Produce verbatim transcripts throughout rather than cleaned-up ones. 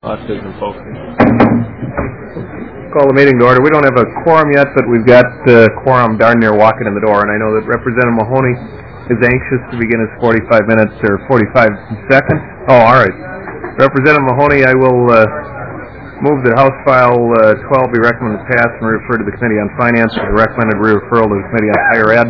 Autism folks. Call the meeting to order. We don't have a quorum yet, but we've got uh, quorum darn near walking in the door, and I know that Representative Mahoney is anxious to begin his forty-five minutes or forty-five seconds. Oh, all right. Representative Mahoney, I will uh, move that House File uh, twelve be recommended to pass and refer to the Committee on Finance for the recommended referral to the Committee on Higher Ed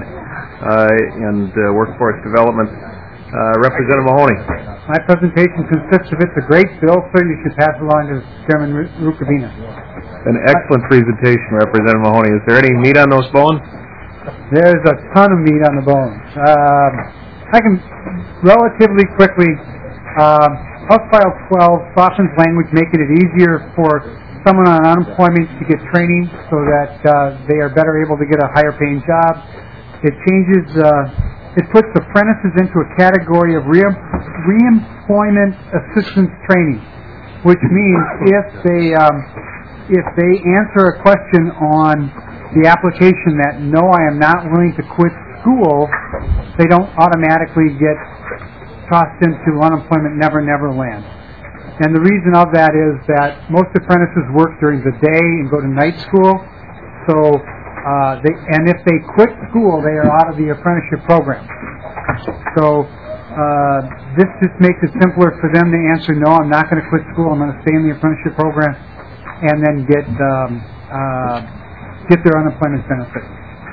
uh, and uh, Workforce Development. Uh, Representative Mahoney. My presentation consists of it's a great bill, so you should pass it along to Chairman Rukavina. An excellent presentation, Representative Mahoney. Is there any meat on those bones? There's a ton of meat on the bones. Um, I can relatively quickly, um, House File twelve softens language, making it easier for someone on unemployment to get training so that uh, they are better able to get a higher paying job. It changes uh, It puts apprentices into a category of re- reemployment assistance training, which means if they um, if they answer a question on the application that no, I am not willing to quit school, they don't automatically get tossed into unemployment never never land. And the reason of that is that most apprentices work during the day and go to night school, so. Uh, they, and if they quit school, they are out of the apprenticeship program. So uh, this just makes it simpler for them to answer, no, I'm not going to quit school, I'm going to stay in the apprenticeship program, and then get um, uh, get their unemployment benefits.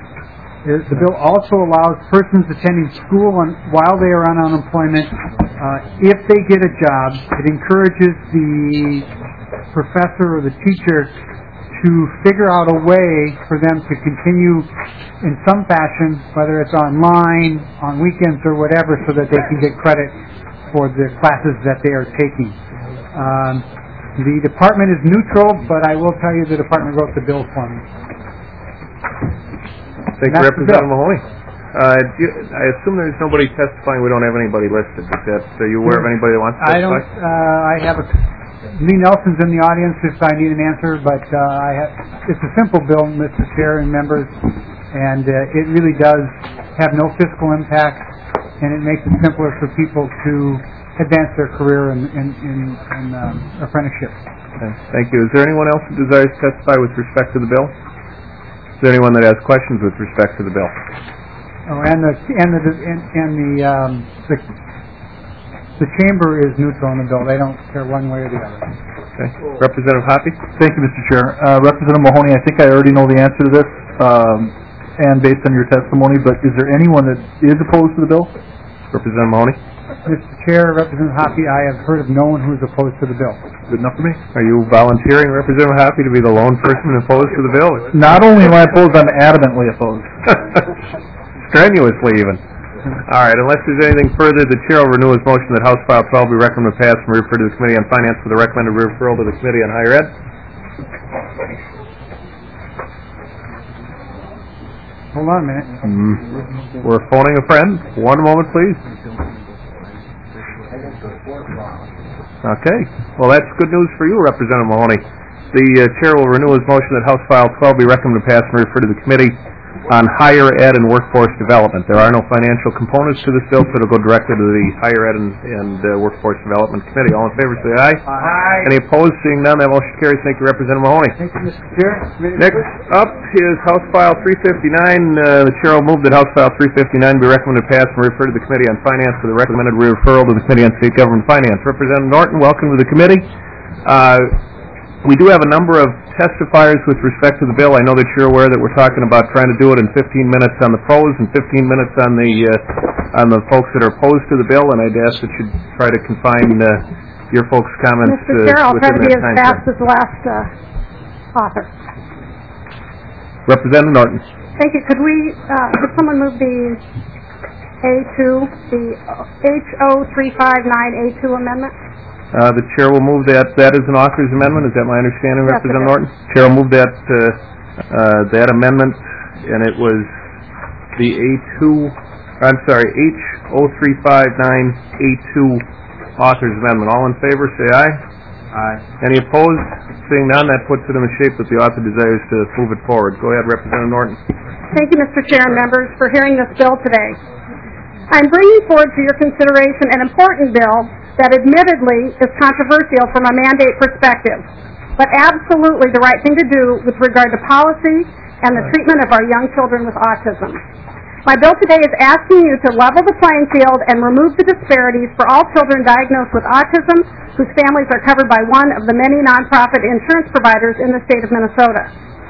The bill also allows persons attending school on, while they are on unemployment, uh, if they get a job, it encourages the professor or the teacher to figure out a way for them to continue in some fashion, whether it's online, on weekends, or whatever, so that they can get credit for the classes that they are taking. Um, the department is neutral, but I will tell you the department wrote the bill for me. Thank you, Representative Mahoney. Uh, you, I assume there's nobody testifying. We don't have anybody listed. Is that, are you aware of anybody that wants to testify? I don't. Uh, I have a... Lee Nelson's in the audience if I need an answer, but uh, I have, it's a simple bill, Mister Chair and members, and uh, it really does have no fiscal impact, and it makes it simpler for people to advance their career in, in, in, in um, apprenticeship. Okay. Thank you. Is there anyone else who desires to testify with respect to the bill? Is there anyone that has questions with respect to the bill? Oh, and the and the and, and the um, the. The chamber is neutral on the bill. They don't care one way or the other. Okay. Representative Hoppe? Thank you, Mister Chair. Uh, Representative Mahoney, I think I already know the answer to this, um, and based on your testimony, but is there anyone that is opposed to the bill? Representative Mahoney? Mister Chair, Representative Hoppe, I have heard of no one who is opposed to the bill. Good enough for me. Are you volunteering, Representative Hoppe, to be the lone person opposed to the bill? Not only am I opposed, I'm adamantly opposed. Strenuously, even. All right, unless there's anything further, the Chair will renew his motion that House File twelve be recommended to pass and refer to the Committee on Finance for the recommended referral to the Committee on Higher Ed. Hold on a minute. Mm. We're phoning a friend. One moment, please. Okay. Well, that's good news for you, Representative Mahoney. The uh, Chair will renew his motion that House File twelve be recommended to pass and refer to the Committee on Higher Ed and Workforce Development. There are no financial components to this bill, so it'll go directly to the Higher Ed and, and uh, Workforce Development Committee. All in favor, say aye. Aye. Any opposed? Seeing none, that motion carries. Thank you, Representative Mahoney. Thank you, Mister Chair. Next up is House File three fifty-nine. Uh, the Chair will move that House File three fifty-nine be recommended to pass and refer to the Committee on Finance for the recommended referral to the Committee on State Government Finance. Representative Norton, welcome to the committee. Uh, We do have a number of testifiers with respect to the bill. I know that you're aware that we're talking about trying to do it in fifteen minutes on the pros and fifteen minutes on the uh, on the folks that are opposed to the bill, and I'd ask that you try to confine uh, your folks' comments Mister Chair, uh, I'll try within to be that as time fast frame. as the last uh, author. Representative Norton. Thank you. Could we, uh, could someone move the A two, the H O three five nine A two amendment? Uh, the Chair will move that. That is an author's amendment. Is that my understanding, Yes, Representative it is. Norton? Chair will move that uh, uh, that amendment, and it was the A two, I'm sorry, H O three five nine A two author's amendment. All in favor, say aye. Aye. Any opposed? Seeing none, that puts it in the shape that the author desires to move it forward. Go ahead, Representative Norton. Thank you, Mister Chair and members, for hearing this bill today. I'm bringing forward for your consideration an important bill that admittedly is controversial from a mandate perspective, but absolutely the right thing to do with regard to policy and the treatment of our young children with autism. My bill today is asking you to level the playing field and remove the disparities for all children diagnosed with autism whose families are covered by one of the many nonprofit insurance providers in the state of Minnesota.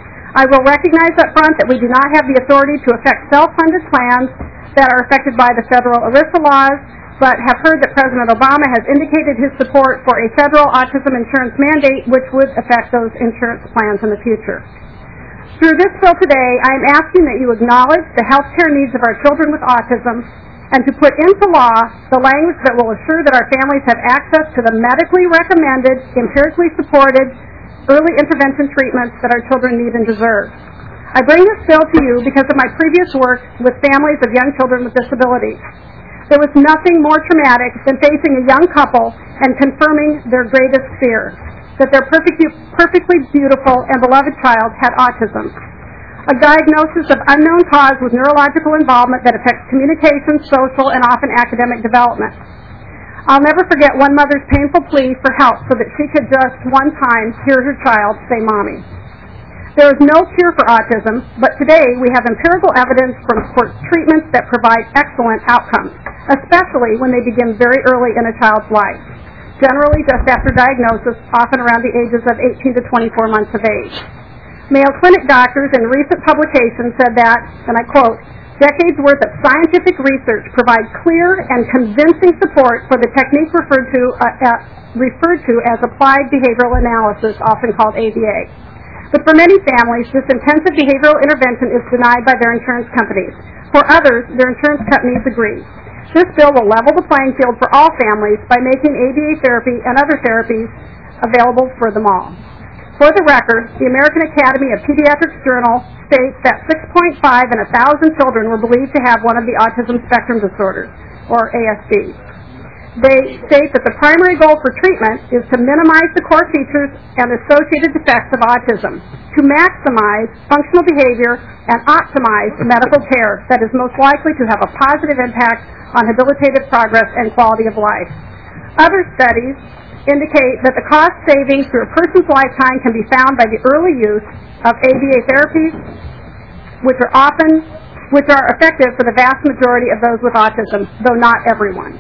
I will recognize up front that we do not have the authority to affect self-funded plans that are affected by the federal ERISA laws, but have heard that President Obama has indicated his support for a federal autism insurance mandate which would affect those insurance plans in the future. Through this bill today, I am asking that you acknowledge the health care needs of our children with autism and to put into law the language that will assure that our families have access to the medically recommended, empirically supported, early intervention treatments that our children need and deserve. I bring this bill to you because of my previous work with families of young children with disabilities. There was nothing more traumatic than facing a young couple and confirming their greatest fear, that their perfect, perfectly beautiful and beloved child had autism, a diagnosis of unknown cause with neurological involvement that affects communication, social, and often academic development. I'll never forget one mother's painful plea for help so that she could just one time hear her child say, "Mommy." There is no cure for autism, but today we have empirical evidence from for treatments that provide excellent outcomes, especially when they begin very early in a child's life, generally just after diagnosis, often around the ages of eighteen to twenty-four months of age. Mayo Clinic doctors in recent publications said that, and I quote, "Decades worth of scientific research provide clear and convincing support for the technique referred to, uh, uh, referred to as applied behavioral analysis, often called A B A. But for many families, this intensive behavioral intervention is denied by their insurance companies. For others, their insurance companies agree. This bill will level the playing field for all families by making A B A therapy and other therapies available for them all. For the record, the American Academy of Pediatrics Journal states that six point five in one thousand children were believed to have one of the autism spectrum disorders, or A S D. They state that the primary goal for treatment is to minimize the core features and associated defects of autism, to maximize functional behavior and optimize medical care that is most likely to have a positive impact on habilitative progress and quality of life. Other studies indicate that the cost savings through a person's lifetime can be found by the early use of A B A therapies, which are often, which are effective for the vast majority of those with autism, though not everyone.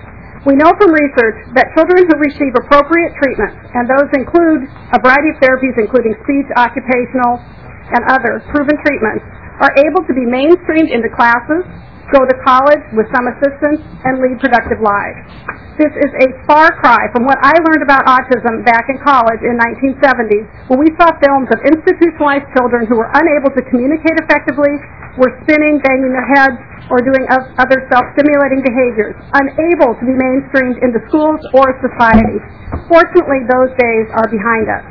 We know from research that children who receive appropriate treatments, and those include a variety of therapies including speech, occupational, and other proven treatments, are able to be mainstreamed into classes, go to college with some assistance, and lead productive lives. This is a far cry from what I learned about autism back in college in nineteen seventies, when we saw films of institutionalized children who were unable to communicate effectively, were spinning, banging their heads, or doing other self-stimulating behaviors, unable to be mainstreamed into schools or society. Fortunately, those days are behind us.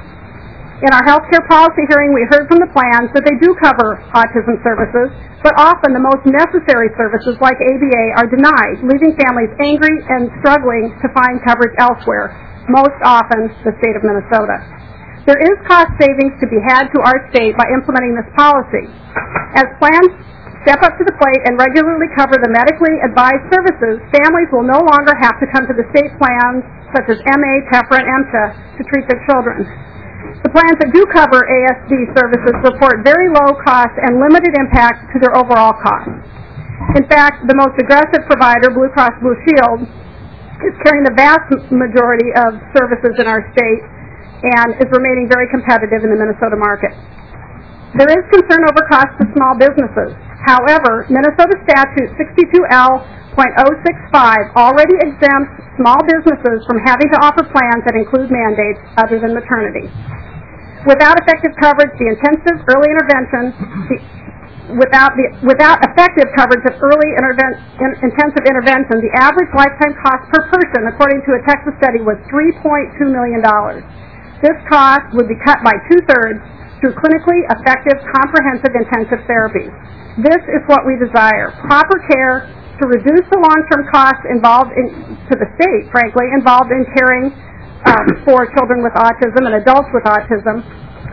In our health care policy hearing, we heard from the plans that they do cover autism services, but often the most necessary services like A B A are denied, leaving families angry and struggling to find coverage elsewhere, most often the state of Minnesota. There is cost savings to be had to our state by implementing this policy. As plans step up to the plate and regularly cover the medically advised services, families will no longer have to come to the state plans such as M A, TEFRA, and MCHA to treat their children. The plans that do cover A S D services report very low cost and limited impact to their overall costs. In fact, the most aggressive provider, Blue Cross Blue Shield, is carrying the vast majority of services in our state and is remaining very competitive in the Minnesota market. There is concern over costs to small businesses. However, Minnesota Statute sixty-two L point oh six five already exempts small businesses from having to offer plans that include mandates other than maternity. Without effective coverage, the intensive early intervention, the, without, the, without effective coverage of early interven, in, intensive intervention, the average lifetime cost per person, according to a Texas study, was three point two million dollars. This cost would be cut by two-thirds through clinically effective, comprehensive intensive therapy. This is what we desire: proper care to reduce the long-term costs involved in, to the state, frankly, involved in caring um, for children with autism and adults with autism,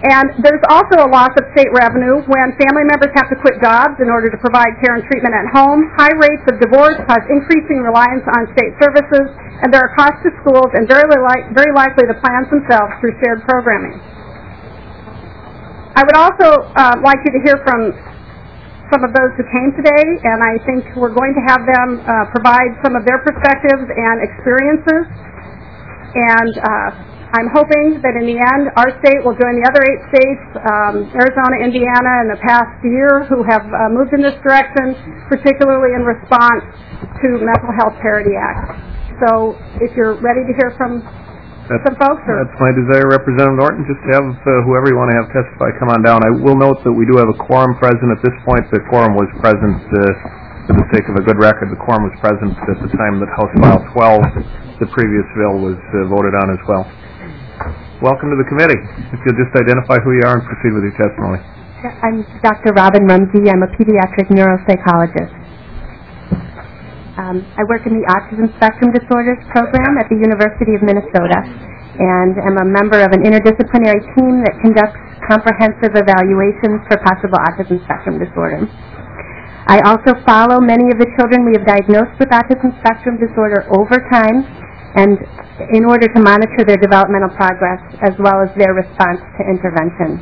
And there's also a loss of state revenue when family members have to quit jobs in order to provide care and treatment at home. High rates of divorce cause increasing reliance on state services, and there are costs to schools and very, li- very likely the plans themselves through shared programming. I would also uh, like you to hear from some of those who came today, and I think we're going to have them uh, provide some of their perspectives and experiences. And uh, I'm hoping that in the end, our state will join the other eight states, um, Arizona, Indiana, in the past year, who have uh, moved in this direction, particularly in response to Mental Health Parity Act. So if you're ready to hear from That's, some folks? Or? That's my desire, Representative Norton, just to have uh, whoever you want to have testify come on down. I will note that we do have a quorum present at this point. The quorum was present, uh, for the sake of a good record, the quorum was present at the time that House File twelve, the previous bill, was uh, voted on as well. Welcome to the committee. If you'll just identify who you are and proceed with your testimony. I'm Doctor Robin Rumsey. I'm a pediatric neuropsychologist. Um, I work in the Autism Spectrum Disorders program at the University of Minnesota, and am a member of an interdisciplinary team that conducts comprehensive evaluations for possible autism spectrum disorder. I also follow many of the children we have diagnosed with autism spectrum disorder over time, and in order to monitor their developmental progress as well as their response to intervention.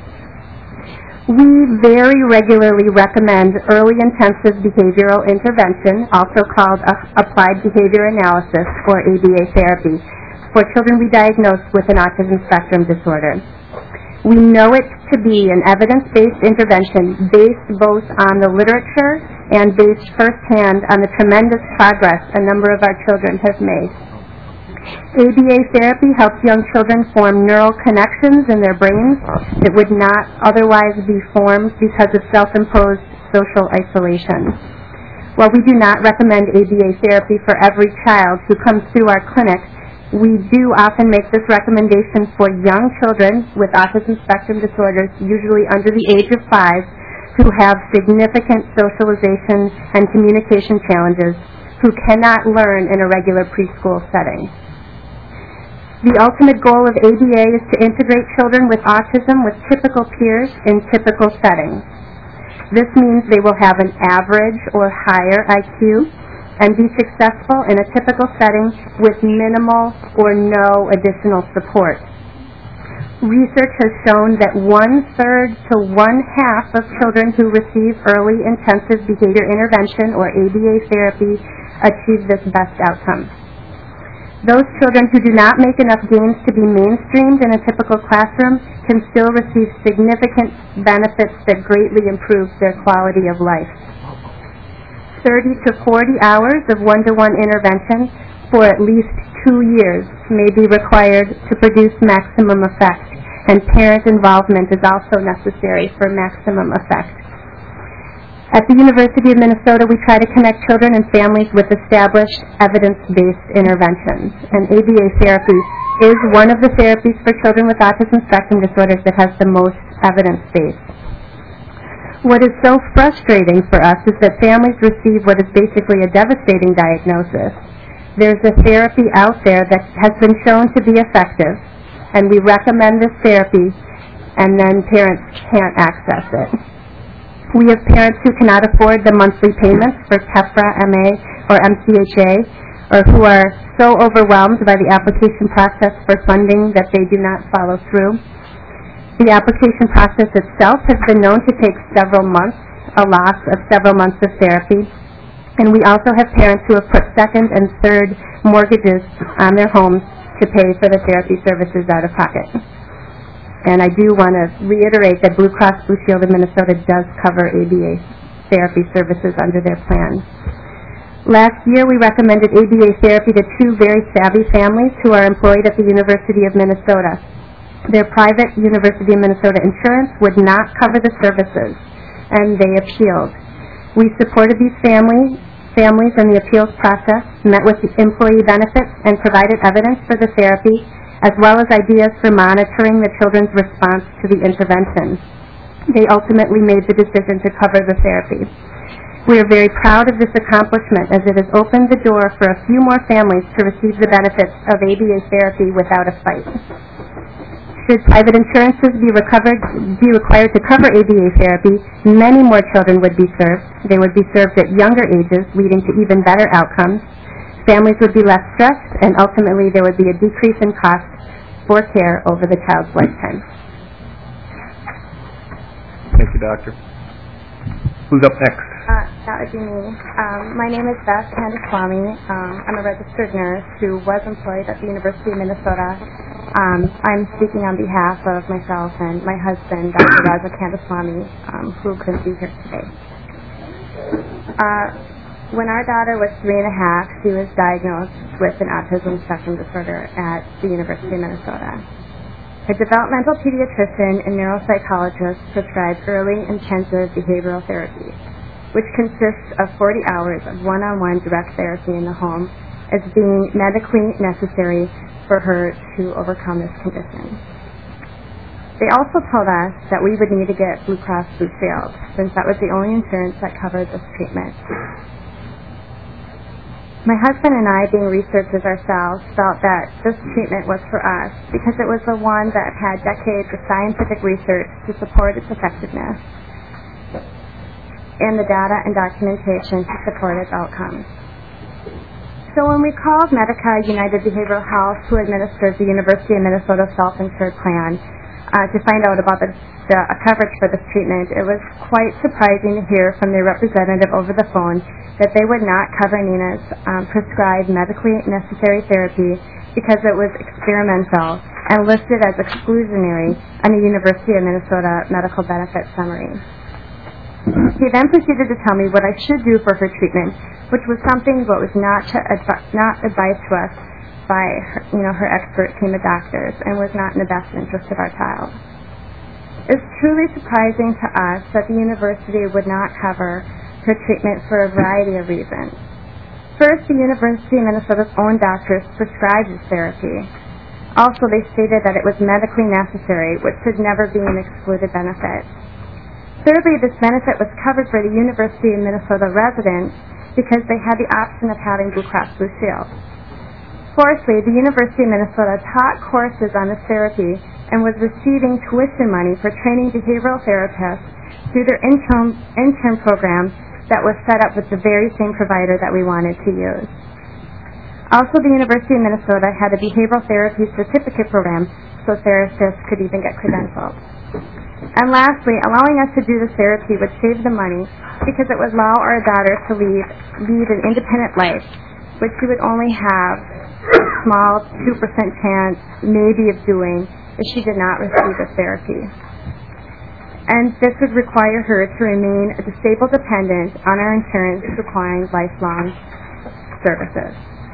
We very regularly recommend early intensive behavioral intervention, also called applied behavior analysis, or A B A therapy, for children we diagnose with an autism spectrum disorder. We know it to be an evidence-based intervention based both on the literature and based firsthand on the tremendous progress a number of our children have made. A B A therapy helps young children form neural connections in their brains that would not otherwise be formed because of self-imposed social isolation. While we do not recommend A B A therapy for every child who comes through our clinic, we do often make this recommendation for young children with autism spectrum disorders, usually under the age of five, who have significant socialization and communication challenges, who cannot learn in a regular preschool setting. The ultimate goal of A B A is to integrate children with autism with typical peers in typical settings. This means they will have an average or higher I Q and be successful in a typical setting with minimal or no additional support. Research has shown that one-third to one-half of children who receive early intensive behavior intervention, or A B A therapy, achieve this best outcome. Those children who do not make enough gains to be mainstreamed in a typical classroom can still receive significant benefits that greatly improve their quality of life. thirty to forty hours of one-to-one intervention for at least two years may be required to produce maximum effect, and parent involvement is also necessary for maximum effect. At the University of Minnesota, we try to connect children and families with established evidence-based interventions, and A B A therapy is one of the therapies for children with autism spectrum disorders that has the most evidence base. What is so frustrating for us is that families receive what is basically a devastating diagnosis. There's a therapy out there that has been shown to be effective, and we recommend this therapy, and then parents can't access it. We have parents who cannot afford the monthly payments for TEFRA, M A, or M C H A, or who are so overwhelmed by the application process for funding that they do not follow through. The application process itself has been known to take several months, a loss of several months of therapy. And we also have parents who have put second and third mortgages on their homes to pay for the therapy services out of pocket. And I do want to reiterate that Blue Cross Blue Shield of Minnesota does cover A B A therapy services under their plan. Last year, we recommended A B A therapy to two very savvy families who are employed at the University of Minnesota. Their private University of Minnesota insurance would not cover the services, and they appealed. We supported these families, families in the appeals process, met with the employee benefits, and provided evidence for the therapy, as well as ideas for monitoring the children's response to the intervention. They ultimately made the decision to cover the therapy. We are very proud of this accomplishment, as it has opened the door for a few more families to receive the benefits of A B A therapy without a fight. Should private insurances be recovered, be required to cover A B A therapy, many more children would be served. They would be served at younger ages, leading to even better outcomes. Families would be less stressed, and ultimately there would be a decrease in cost for care over the child's lifetime. Thank you, Doctor. Who's up next? Uh, that would be me. Um, my name is Beth Kandaswamy. Um, I'm a registered nurse who was employed at the University of Minnesota. Um, I'm speaking on behalf of myself and my husband, Doctor Raza Kandaswamy, um, who couldn't be here today. Uh, when our daughter was three and a half, she was diagnosed with an autism spectrum disorder at the University of Minnesota. A developmental pediatrician and neuropsychologist prescribed early intensive behavioral therapy, which consists of forty hours of one-on-one direct therapy in the home, as being medically necessary for her to overcome this condition. They also told us that we would need to get Blue Cross Blue Shield, since that was the only insurance that covered this treatment. My husband and I, being researchers ourselves, felt that this treatment was for us because it was the one that had decades of scientific research to support its effectiveness and the data and documentation to support its outcomes. So when we called Medica United Behavioral Health, who administers the University of Minnesota self-insured plan, uh, to find out about the, the uh, coverage for this treatment, it was quite surprising to hear from their representative over the phone that they would not cover Nina's um, prescribed medically necessary therapy because it was experimental and listed as exclusionary on the University of Minnesota Medical Benefit Summary. He then proceeded to tell me what I should do for her treatment, which was something that was not to advi- not advised to us by her, you know, her expert team of doctors, and was not in the best interest of our child. It's truly surprising to us that the university would not cover her treatment for a variety of reasons. First, the University of Minnesota's own doctors prescribed this therapy. Also, they stated that it was medically necessary, which should never be an excluded benefit. Thirdly, this benefit was covered for the University of Minnesota residents because they had the option of having Blue Cross Blue Shield. Fourthly, the University of Minnesota taught courses on this therapy and was receiving tuition money for training behavioral therapists through their intern, intern program that was set up with the very same provider that we wanted to use. Also, the University of Minnesota had a behavioral therapy certificate program so therapists could even get credentialed. And lastly, allowing us to do this therapy would save the money because it would allow our daughter to lead, lead an independent life, which she would only have a small two percent chance maybe of doing if she did not receive this therapy. And this would require her to remain a disabled dependent on our insurance requiring lifelong services.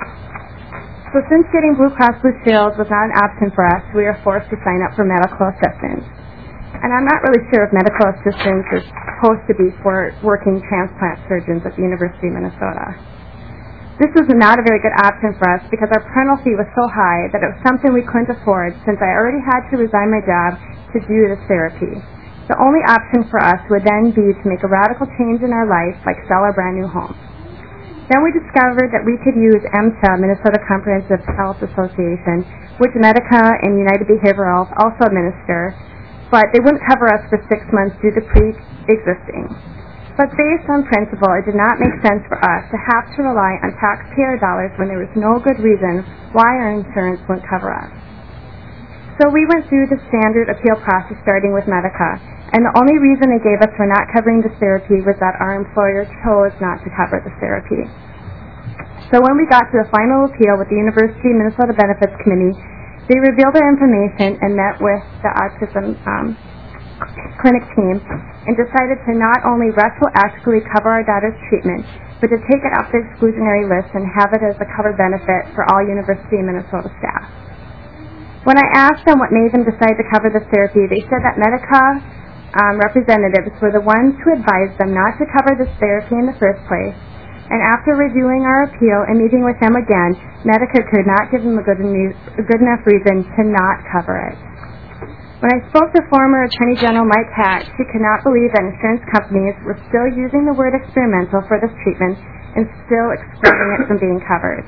So since getting Blue Cross Blue Shield was not an option for us, we are forced to sign up for medical assistance. And I'm not really sure if medical assistance is supposed to be for working transplant surgeons at the University of Minnesota. This was not a very good option for us because our parental fee was so high that it was something we couldn't afford since I already had to resign my job to do this therapy. The only option for us would then be to make a radical change in our life, like sell our brand new home. Then we discovered that we could use M T A, Minnesota Comprehensive Health Association, which Medica and United Behavioral Health also administer, but they wouldn't cover us for six months due to pre-existing. But based on principle, it did not make sense for us to have to rely on taxpayer dollars when there was no good reason why our insurance wouldn't cover us. So we went through the standard appeal process starting with Medica, and the only reason they gave us for not covering this therapy was that our employer chose not to cover this therapy. So when we got to the final appeal with the University of Minnesota Benefits Committee, they revealed their information and met with the autism um, clinic team and decided to not only retroactively cover our daughter's treatment, but to take it off the exclusionary list and have it as a covered benefit for all University of Minnesota staff. When I asked them what made them decide to cover this therapy, they said that Medica um, representatives were the ones who advised them not to cover this therapy in the first place, and after reviewing our appeal and meeting with them again, Medica could not give them a good, a good enough reason to not cover it. When I spoke to former Attorney General Mike Hatch, he could not believe that insurance companies were still using the word experimental for this treatment and still excluding it from being covered.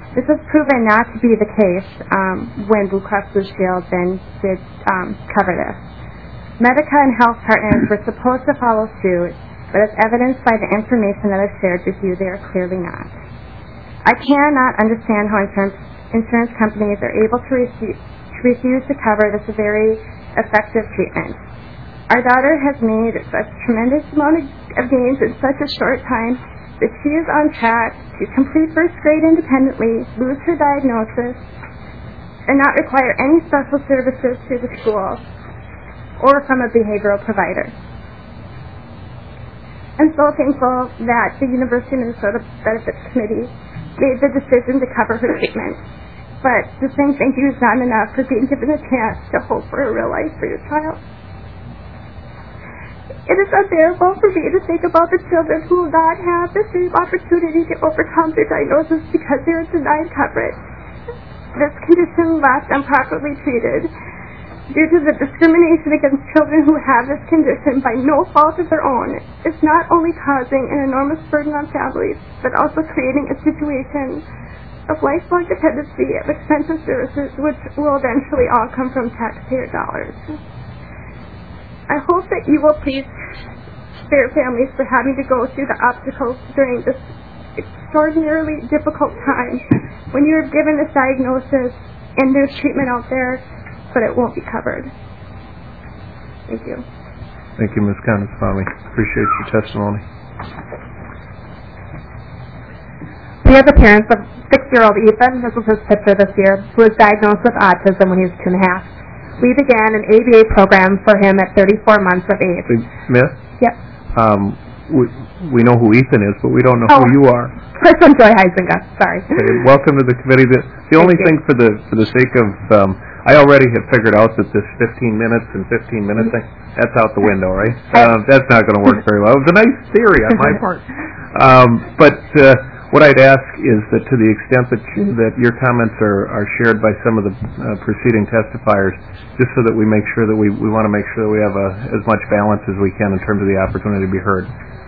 This was proven not to be the case um, when Blue Cross Blue Shield then did um, cover this. Medica and health partners were supposed to follow suit, but as evidenced by the information that I've shared with you, they are clearly not. I cannot understand how insurance, insurance companies are able to, receive, to refuse to cover this very effective treatment. Our daughter has made such a tremendous amount of gains in such a short time that she is on track to complete first grade independently, lose her diagnosis, and not require any special services through the school or from a behavioral provider. I'm so thankful that the University of Minnesota Benefits Committee made the decision to cover her treatment. But just saying thank you is not enough for being given a chance to hope for a real life for your child. It is unbearable for me to think about the children who will not have the same opportunity to overcome their diagnosis because they are denied coverage. This condition left improperly treated due to the discrimination against children who have this condition by no fault of their own is not only causing an enormous burden on families, but also creating a situation of lifelong dependency of expensive services which will eventually all come from taxpayer dollars. I hope that you will please spare families for having to go through the obstacles during this extraordinarily difficult time when you are given this diagnosis and there's treatment out there, but it won't be covered. Thank you. Thank you, Miz Kandasamy. Appreciate your testimony. We are the parents of six-year-old Ethan, this was his picture this year, who was diagnosed with autism when he was two and a half. We began an A B A program for him at thirty-four months of age. Hey, Smith? Yep. Um, we, we know who Ethan is, but we don't know oh, who you are. First one, Joy Heisinga. Sorry. Okay, welcome to the committee. The, the only you. thing for the for the sake of, um, I already have figured out that this fifteen minutes and fifteen minute thing, that's out the window, right? Uh, that's not going to work very well. It was a nice theory on my part. Um, but uh, what I'd ask is that to the extent that you, that your comments are, are shared by some of the uh, preceding testifiers, just so that we make sure that we, we want to make sure that we have a, as much balance as we can in terms of the opportunity to be heard.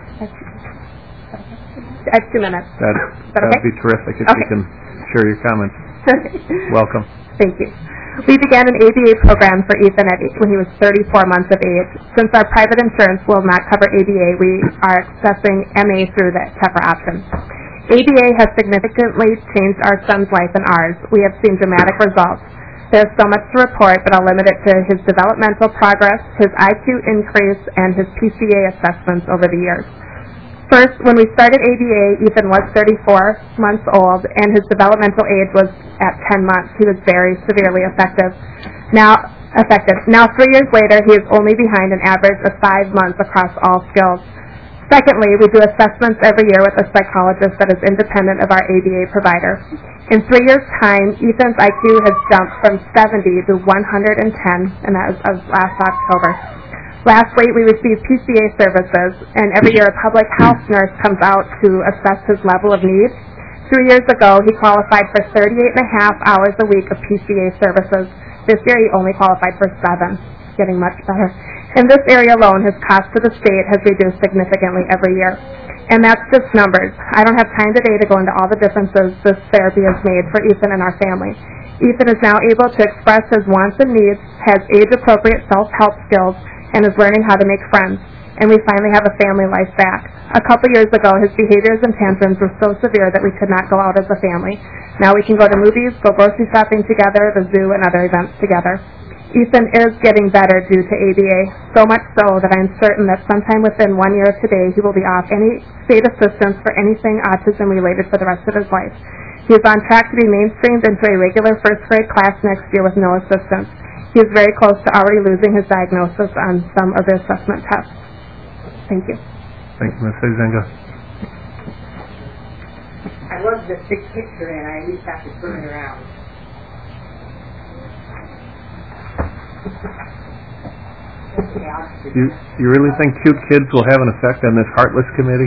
I have two minutes. That that would okay? be terrific if okay. you can share your comments. Welcome. Thank you. We began an A B A program for Ethan at, when he was thirty-four months of age. Since our private insurance will not cover A B A, we are accessing M A through the tougher option. A B A has significantly changed our son's life and ours. We have seen dramatic results. There's so much to report, but I'll limit it to his developmental progress, his I Q increase, and his P C A assessments over the years. First, when we started A B A, Ethan was thirty-four months old, and his developmental age was at ten months. He was very severely affected. Now, affected. Now, three years later, he is only behind an average of five months across all skills. Secondly, we do assessments every year with a psychologist that is independent of our A B A provider. In three years' time, Ethan's I Q has jumped from seventy to one hundred ten, and that was, was last October. Lastly, we receive P C A services, and every year a public health nurse comes out to assess his level of need. Three years ago, he qualified for thirty-eight and a half hours a week of P C A services. This year, he only qualified for seven, getting much better. In this area alone, his cost to the state has reduced significantly every year. And that's just numbers. I don't have time today to go into all the differences this therapy has made for Ethan and our family. Ethan is now able to express his wants and needs, has age-appropriate self-help skills, and is learning how to make friends. And we finally have a family life back. A couple years ago, his behaviors and tantrums were so severe that we could not go out as a family. Now we can go to movies, go grocery shopping together, the zoo, and other events together. Ethan is getting better due to A B A, so much so that I'm certain that sometime within one year of today, he will be off any state assistance for anything autism-related for the rest of his life. He is on track to be mainstreamed into a regular first grade class next year with no assistance. He is very close to already losing his diagnosis on some of the assessment tests. Thank you. Thank you, Miz Heisinga. I love this big picture, and I at least have to turn it around. You, you really think cute kids will have an effect on this heartless committee?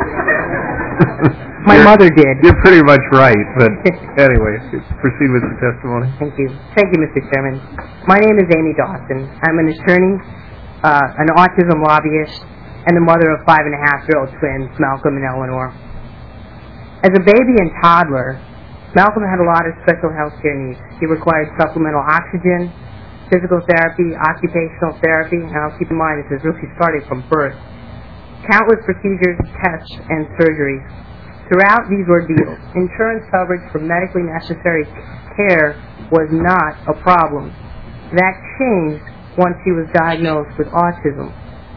My you're, mother did. You're pretty much right, but anyway, proceed with your testimony. Thank you. Thank you, Mister Chairman. My name is Amy Dawson. I'm an attorney, uh, an autism lobbyist, and the mother of five-and-a-half-year-old twins, Malcolm and Eleanor. As a baby and toddler, Malcolm had a lot of special health care needs. He required supplemental oxygen, physical therapy, occupational therapy, and I'll keep in mind this is really starting from birth, countless procedures, tests, and surgeries. Throughout these ordeals, insurance coverage for medically necessary care was not a problem. That changed once he was diagnosed with autism.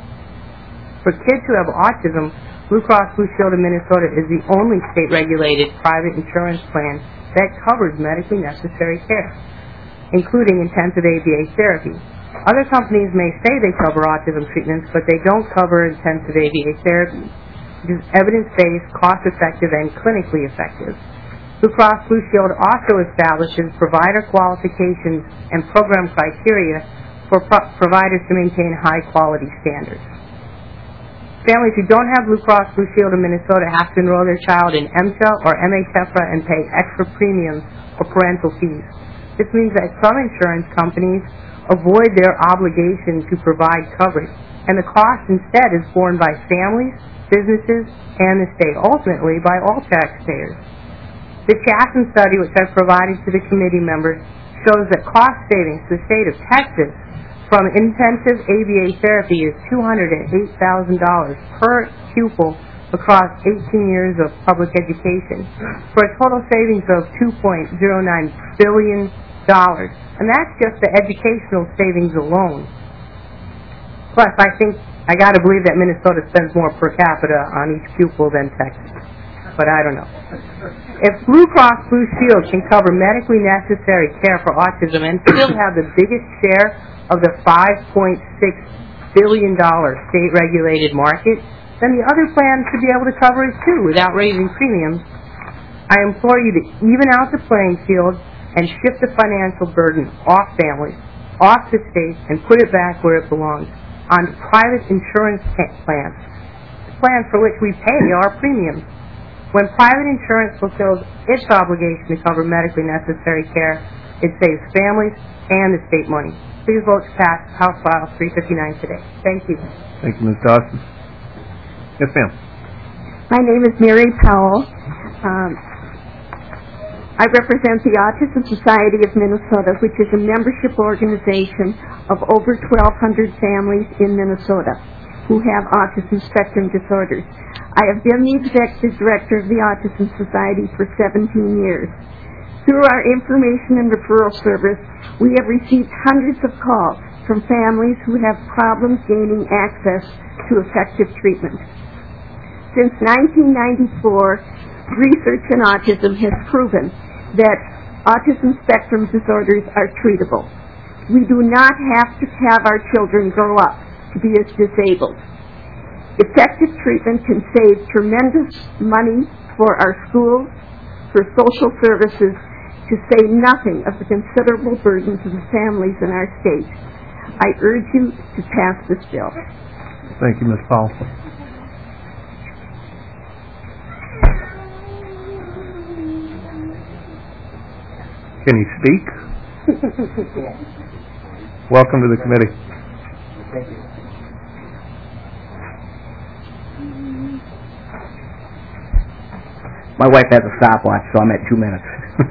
For kids who have autism, Blue Cross Blue Shield of Minnesota is the only state-regulated private insurance plan that covers medically necessary care, including intensive A B A therapy. Other companies may say they cover autism treatments, but they don't cover intensive A B A therapy. It is evidence-based, cost-effective, and clinically effective. Blue Cross Blue Shield also establishes provider qualifications and program criteria for pro- providers to maintain high-quality standards. Families who don't have Blue Cross Blue Shield in Minnesota have to enroll their child in M S H A or M H F R A and pay extra premiums or parental fees. This means that some insurance companies avoid their obligation to provide coverage, and the cost instead is borne by families, businesses, and the state, ultimately by all taxpayers. The Chasten study, which I've provided to the committee members, shows that cost savings to the state of Texas from intensive A B A therapy is two hundred eight thousand dollars per pupil across eighteen years of public education, for a total savings of two point zero nine billion dollars. And that's just the educational savings alone. Plus, I think, I gotta believe that Minnesota spends more per capita on each pupil than Texas. But I don't know. If Blue Cross Blue Shield can cover medically necessary care for autism and still have the biggest share of the five point six billion dollars state-regulated market, then the other plans should be able to cover it too without raising premiums. I implore you to even out the playing field and shift the financial burden off families, off the state, and put it back where it belongs, on private insurance plans, plans for which we pay our premiums. When private insurance fulfills its obligation to cover medically necessary care, it saves families and the state money. Please vote to pass House File three fifty-nine today. Thank you. Thank you, Miz Dawson. Yes, ma'am. My name is Mary Powell. Um, I represent the Autism Society of Minnesota, which is a membership organization of over twelve hundred families in Minnesota who have autism spectrum disorders. I have been the executive director of the Autism Society for seventeen years. Through our information and referral service, we have received hundreds of calls from families who have problems gaining access to effective treatment. Since nineteen ninety-four, research in autism has proven that autism spectrum disorders are treatable. We do not have to have our children grow up to be as disabled. Effective treatment can save tremendous money for our schools, for social services, to say nothing of the considerable burden to the families in our state. I urge you to pass this bill. Thank you, Miz Powell. Can you speak? Welcome to the committee. Thank you. My wife has a stopwatch, so I'm at two minutes.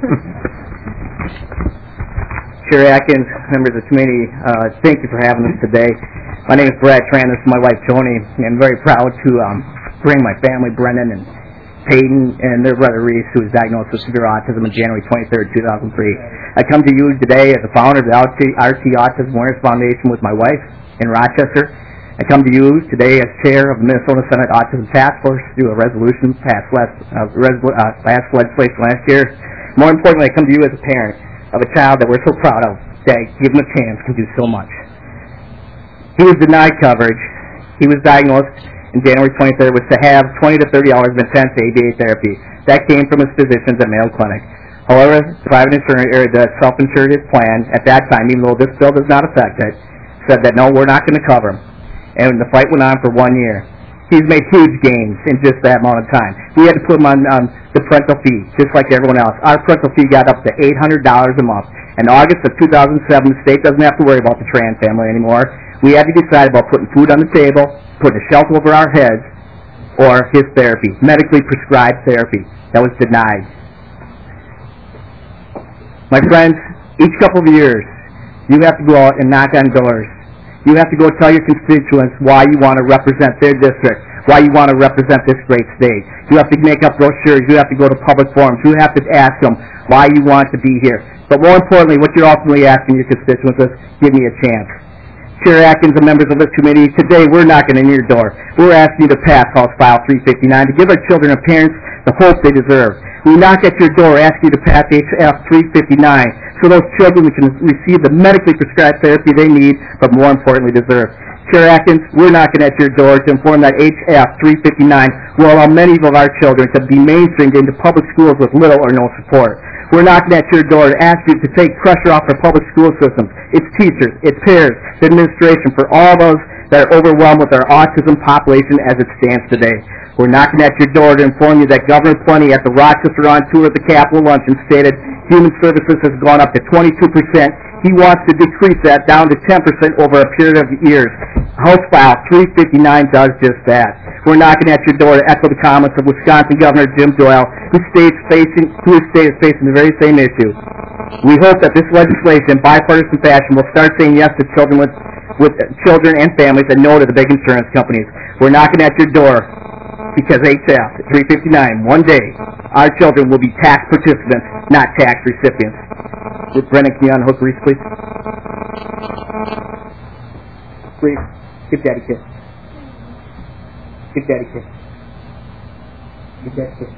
Chair Atkins, members of the committee, uh, thank you for having us today. My name is Brad Tran. This is my wife, Joni. I'm very proud to um, bring my family, Brendan and Peyton, and their brother, Reese, who was diagnosed with severe autism on January twenty-third, two thousand three. I come to you today as the founder of the R T Autism Awareness Foundation with my wife in Rochester. I come to you today as chair of the Minnesota Senate Autism Task Force through a resolution passed last, uh, resol- uh, last legislation last year. More importantly, I come to you as a parent of a child that we're so proud of, that given a chance can do so much. He was denied coverage. He was diagnosed on January twenty-third was to have twenty to thirty hours of intense A B A therapy. That came from his physicians at Mayo Clinic. However, the private insurance, or the self-insured plan at that time, even though this bill does not affect it, said that no, we're not going to cover him. And the fight went on for one year. He's made huge gains in just that amount of time. We had to put him on um, the parental fee, just like everyone else. Our parental fee got up to eight hundred dollars a month. In August of two thousand seven, the state doesn't have to worry about the Tran family anymore. We had to decide about putting food on the table, putting a shelf over our heads, or his therapy, medically prescribed therapy that was denied. My friends, each couple of years, you have to go out and knock on doors. You have to go tell your constituents why you want to represent their district, why you want to represent this great state. You have to make up brochures. You have to go to public forums. You have to ask them why you want to be here. But more importantly, what you're ultimately asking your constituents is, give me a chance. Chair Atkins and members of this committee, today we're knocking on your door. We're asking you to pass House File three fifty-nine to give our children and parents the hope they deserve. We knock at your door asking you to pass H F three fifty-nine so those children can receive the medically prescribed therapy they need, but more importantly deserve. Chair Atkins, we're knocking at your door to inform that H F three fifty-nine will allow many of our children to be mainstreamed into public schools with little or no support. We're knocking at your door to ask you to take pressure off our public school systems, its teachers, its parents, the administration, for all those that are overwhelmed with our autism population as it stands today. We're knocking at your door to inform you that Governor Plenty at the Rochester On Tour at the Capitol Luncheon stated human services has gone up to twenty-two percent. He wants to decrease that down to ten percent over a period of years. House File three fifty-nine does just that. We're knocking at your door to echo the comments of Wisconsin Governor Jim Doyle, whose state is facing, whose state is facing the very same issue. We hope that this legislation, in bipartisan fashion, will start saying yes to children with, with children and families and no to the big insurance companies. We're knocking at your door because H F three fifty-nine, one day, our children will be tax participants, not tax recipients. With Brennan, can you unhook Reese, please? Reese, give Daddy a kiss. Give Daddy a kiss. Give Daddy a kiss.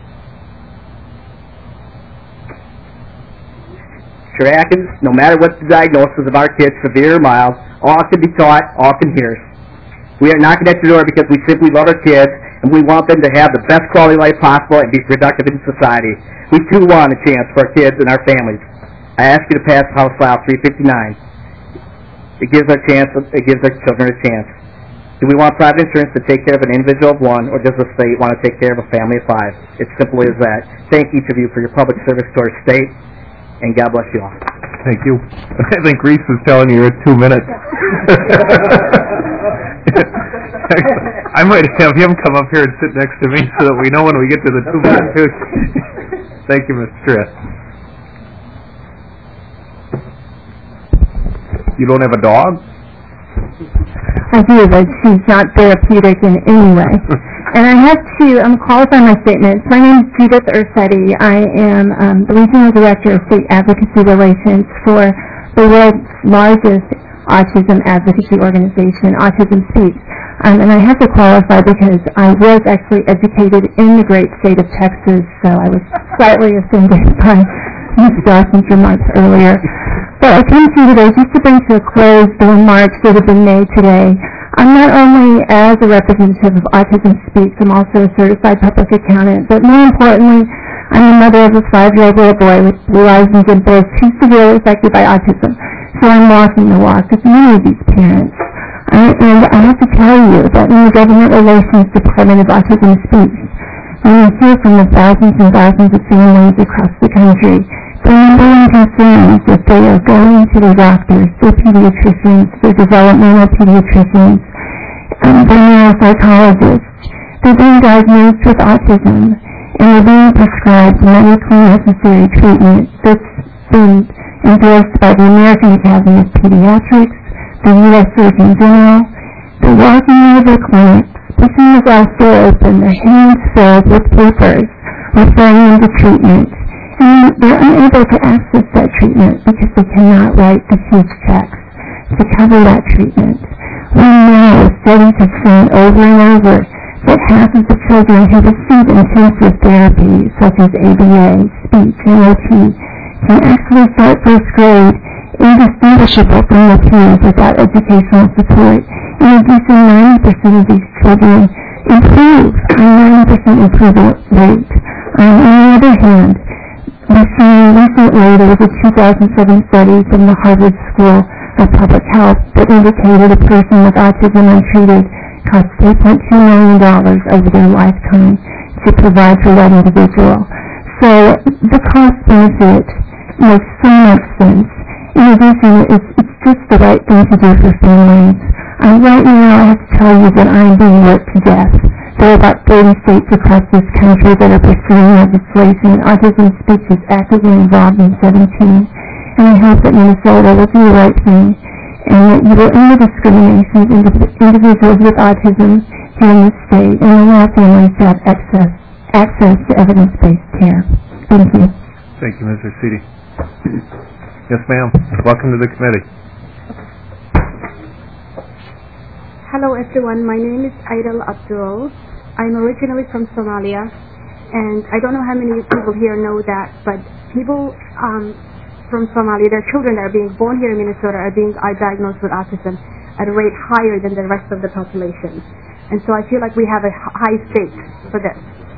Chair Atkins, no matter what the diagnosis of our kids, severe or mild, all can be taught, all can hear. We are knocking at your door because we simply love our kids and we want them to have the best quality life possible and be productive in society. We too want a chance for our kids and our families. I ask you to pass House File three fifty-nine. It gives our chance. It gives our children a chance. Do we want private insurance to take care of an individual of one, or does the state want to take care of a family of five? It's simple as that. Thank each of you for your public service to our state, and God bless you all. Thank you. I think Reese is telling you you're at two minutes. I might have him come up here and sit next to me so that we know when we get to the two minutes too. Thank you, Mister Tritt. You don't have a dog? I do, but she's not therapeutic in any way. And I have to um, qualify my statements. My name is Judith Ursetti. I am um, the Regional Director of State Advocacy Relations for the world's largest autism advocacy organization, Autism Speaks. Um, and I have to qualify because I was actually educated in the great state of Texas, so I was slightly offended by Miz Dawson's remarks earlier. But I came to you today just to bring to a close the remarks that have been made today. I'm not only as a representative of Autism Speaks, I'm also a certified public accountant, but more importantly, I'm the mother of a five-year-old little boy with blue eyes and dimples who's severely affected by autism. So I'm walking the walk with many of these parents. I, and I have to tell you that in the Government Relations Department of Autism Speaks, when we hear from the thousands and thousands of families across the country, the number one concerns that they are going to their doctors, their pediatricians, their developmental pediatricians, um, their neuropsychologists. They're being diagnosed with autism, and they're being prescribed medically necessary treatment that's been endorsed by the American Academy of Pediatrics, the U S Surgeon General. They're walking into their clinics, pushing the glass door open, their hands filled with papers, referring them to treatment. And they're unable to access that treatment because they cannot write the huge checks to cover that treatment. We know studies have shown over and over that half of the children who receive intensive therapy, such as A B A, speech, and O T, can actually start first grade indistinguishable from their peers without educational support. In addition, ninety percent of these children improve, a ninety percent improvement rate. Um, on the other hand, we see recently there was a two thousand seven study from the Harvard School of Public Health that indicated a person with autism untreated costs three point two million dollars over their lifetime to provide for that individual. So the cost benefit makes so much sense. In addition, it's, it's just the right thing to do for families. Um, right now, I have to tell you that I'm being worked to death. There are about thirty states across this country that are pursuing legislation. Autism Speaks is actively involved in seventeen. and I hope that Minnesota will do the right thing and that you will end the discrimination of indiv- individuals with autism here in the state and allow families to have access, access to evidence-based care. Thank you. Thank you, Miz Rashidi. Yes, ma'am. Welcome to the committee. Hello, everyone. My name is Aidal Abdul. I'm originally from Somalia, and I don't know how many people here know that, but people um, from Somalia, their children that are being born here in Minnesota are being are diagnosed with autism at a rate higher than the rest of the population. And so I feel like we have a high stake for this.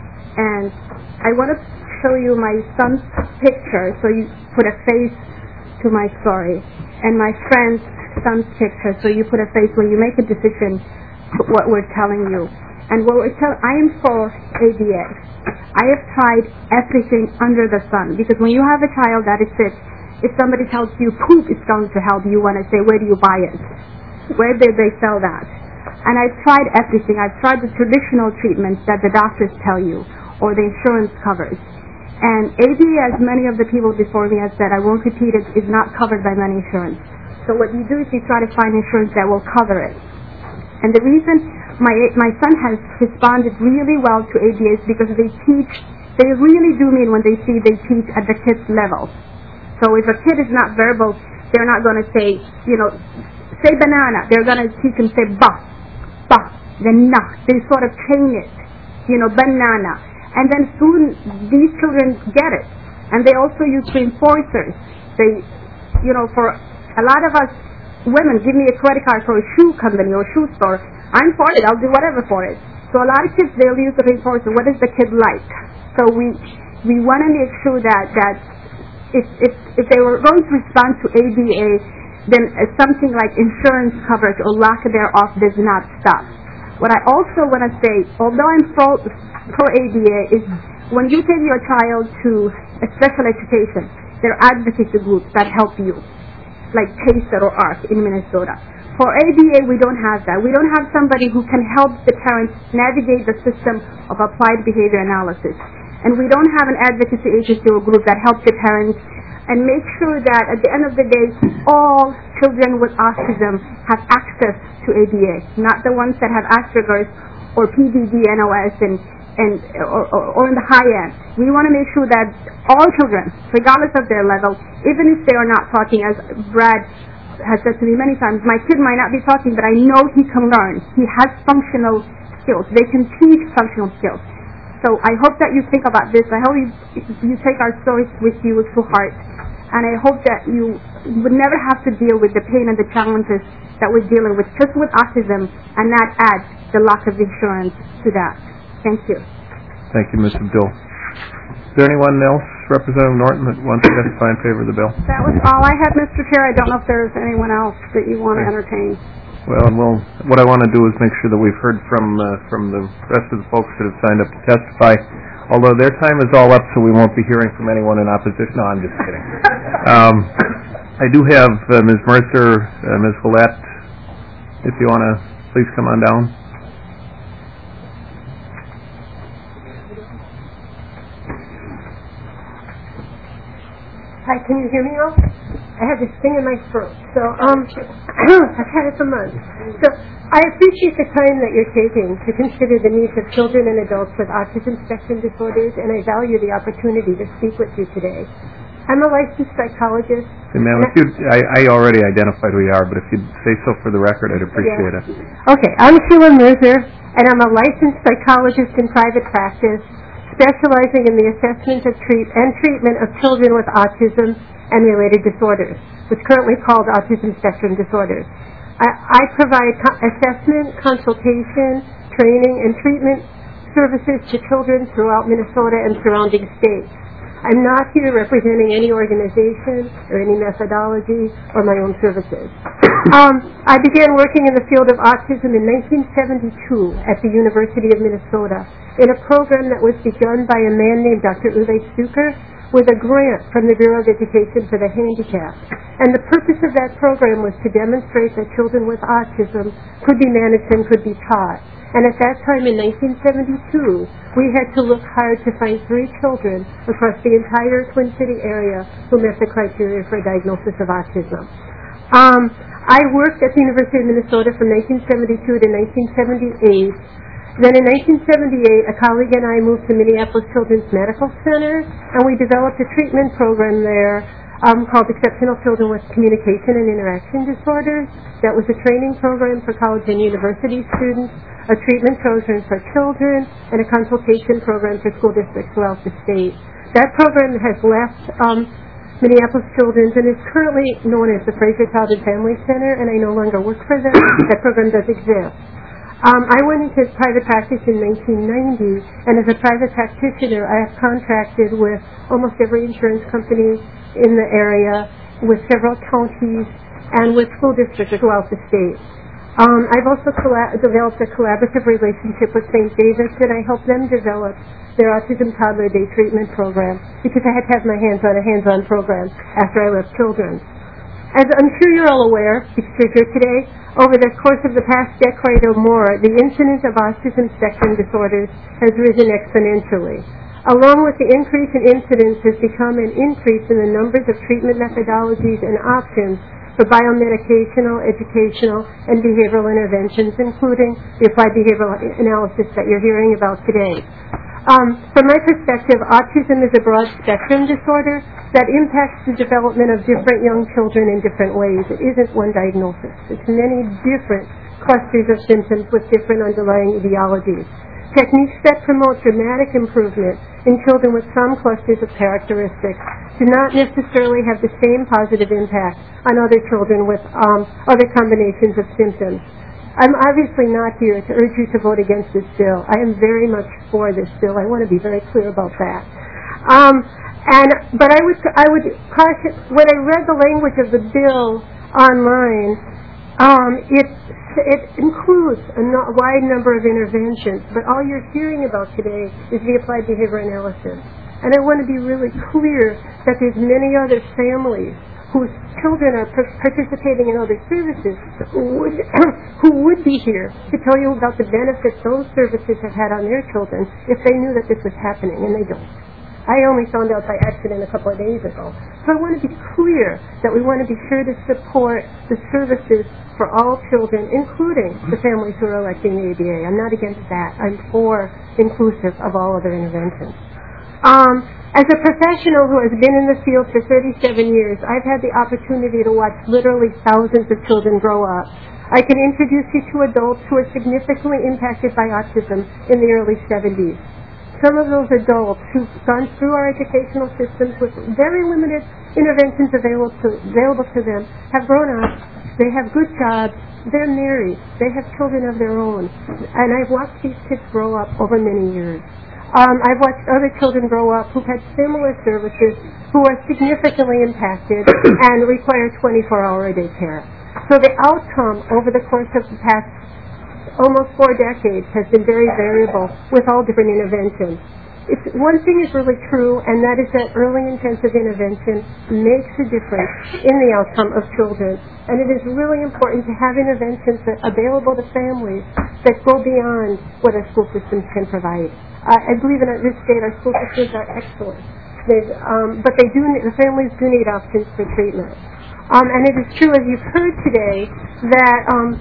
And I want to show you my son's picture, so you put a face to my story, and my friend's son's picture, so you put a face when you make a decision what we're telling you. And what we're tell I am for A D A. I have tried everything under the sun, because when you have a child that is sick, if somebody tells you poop is going to help, you want to say, where do you buy it? Where did they sell that? And I've tried everything. I've tried the traditional treatments that the doctors tell you or the insurance covers. And A D A, as many of the people before me have said, I won't repeat it, is not covered by many insurance. So what you do is you try to find insurance that will cover it. And the reason my my son has responded really well to A D A is because they teach, they really do mean when they see they teach at the kid's level. So if a kid is not verbal, they're not going to say, you know, say banana. They're going to teach him say ba, ba, then na. They sort of chain it, you know, banana. And then soon these children get it. And they also use reinforcers. They, you know, for a lot of us women, give me a credit card for a shoe company or shoe store. I'm for it. I'll do whatever for it. So a lot of kids, they'll use the reinforcer. What is the kid like? So we we want to make sure that that if if if they were going to respond to A D A, then something like insurance coverage or lack thereof does not stop. What I also want to say, although I'm pro pro A D A, is when you take your child to a special education, there are advocacy groups that help you, like PACER or ARC in Minnesota. For A D A, we don't have that. We don't have somebody who can help the parents navigate the system of applied behavior analysis. And we don't have an advocacy agency or group that helps the parents and make sure that at the end of the day, all children with autism have access to A D A, not the ones that have Asperger's or P D D, N O S, and, and, or, or, or in the high end. We want to make sure that all children, regardless of their level, even if they are not talking, as Brad has said to me many times, my kid might not be talking, but I know he can learn. He has functional skills. They can teach functional skills. So I hope that you think about this. I hope you, you take our stories with you to heart. And I hope that you would never have to deal with the pain and the challenges that we're dealing with just with autism, and not add the lack of insurance to that. Thank you. Thank you, Miz Abdul. Is there anyone else, Representative Norton, that wants to testify in favor of the bill? That was all I had, Mister Chair. I don't know if there's anyone else that you want to entertain. Well, and we'll, what I want to do is make sure that we've heard from uh, from the rest of the folks that have signed up to testify, although their time is all up, so we won't be hearing from anyone in opposition. No, I'm just kidding. um, I do have uh, Miz Mercer, uh, Miz Willette, if you want to please come on down. Hi, can you hear me now? I have this thing in my throat, so um, I've had it for months. So I appreciate the time that you're taking to consider the needs of children and adults with autism spectrum disorders, and I value the opportunity to speak with you today. I'm a licensed psychologist. Hey, ma'am, if you, I, I already identified who you are, but if you'd say so for the record, I'd appreciate yeah. it. Okay, I'm Sheila Mercer, and I'm a licensed psychologist in private practice, specializing in the assessment of treat and treatment of children with autism and related disorders, which is currently called autism spectrum disorders. I, I provide co- assessment, consultation, training, and treatment services to children throughout Minnesota and surrounding states. I'm not here representing any organization or any methodology or my own services. Um, I began working in the field of autism in nineteen seventy-two at the University of Minnesota in a program that was begun by a man named Doctor Uwe Stuker with a grant from the Bureau of Education for the Handicapped. And the purpose of that program was to demonstrate that children with autism could be managed and could be taught. And at that time in nineteen seventy-two, we had to look hard to find three children across the entire Twin City area who met the criteria for a diagnosis of autism. Um, I worked at the University of Minnesota from nineteen seventy-two to nineteen seventy-eight. Then in nineteen seventy-eight, a colleague and I moved to Minneapolis Children's Medical Center, and we developed a treatment program there um, called Exceptional Children with Communication and Interaction Disorders. That was a training program for college and university students, a treatment program for children, and a consultation program for school districts throughout the state. That program has left um, Minneapolis Children's and is currently known as the Fraser Child and Family Center, and I no longer work for them. That program does exist. Um, I went into private practice in nineteen ninety, and as a private practitioner, I have contracted with almost every insurance company in the area, with several counties, and with school districts throughout the state. Um, I've also colla- developed a collaborative relationship with Saint David's, and I helped them develop their Autism Toddler Day Treatment Program, because I had to have my hands on a hands-on program after I left Children's. As I'm sure you're all aware, because you're here today, over the course of the past decade or more, the incidence of autism spectrum disorders has risen exponentially. Along with the increase in incidence has become an increase in the numbers of treatment methodologies and options for biomedicational, educational, and behavioral interventions, including the applied behavioral analysis that you're hearing about today. Um, from my perspective, autism is a broad spectrum disorder that impacts the development of different young children in different ways. It isn't one diagnosis. It's many different clusters of symptoms with different underlying etiologies. Techniques that promote dramatic improvement in children with some clusters of characteristics do not necessarily have the same positive impact on other children with um, other combinations of symptoms. I'm obviously not here to urge you to vote against this bill. I am very much for this bill. I want to be very clear about that. Um, and but I would I would caution, when I read the language of the bill online, um, it it includes a no, wide number of interventions. But all you're hearing about today is the applied behavior analysis. And I want to be really clear that there's many other families whose children are per- participating in other services who would, who would be here to tell you about the benefits those services have had on their children if they knew that this was happening, and they don't. I only found out by accident a couple of days ago. So I want to be clear that we want to be sure to support the services for all children, including the families who are electing the A B A. I'm not against that. I'm for inclusive of all other interventions. Um, As a professional who has been in the field for thirty-seven years, I've had the opportunity to watch literally thousands of children grow up. I can introduce you to adults who were significantly impacted by autism in the early seventies. Some of those adults who've gone through our educational systems with very limited interventions available to, available to them have grown up, they have good jobs, they're married, they have children of their own. And I've watched these kids grow up over many years. Um, I've watched other children grow up who've had similar services who are significantly impacted and require twenty-four hour a day care. So the outcome over the course of the past almost four decades has been very variable with all different interventions. It's, one thing is really true, and that is that early intensive intervention makes a difference in the outcome of children. And it is really important to have interventions that are available to families that go beyond what our school systems can provide. Uh, I believe in this state our school systems are excellent, um, but they do. The families do need options for treatment. Um, and it is true, as you've heard today, that um,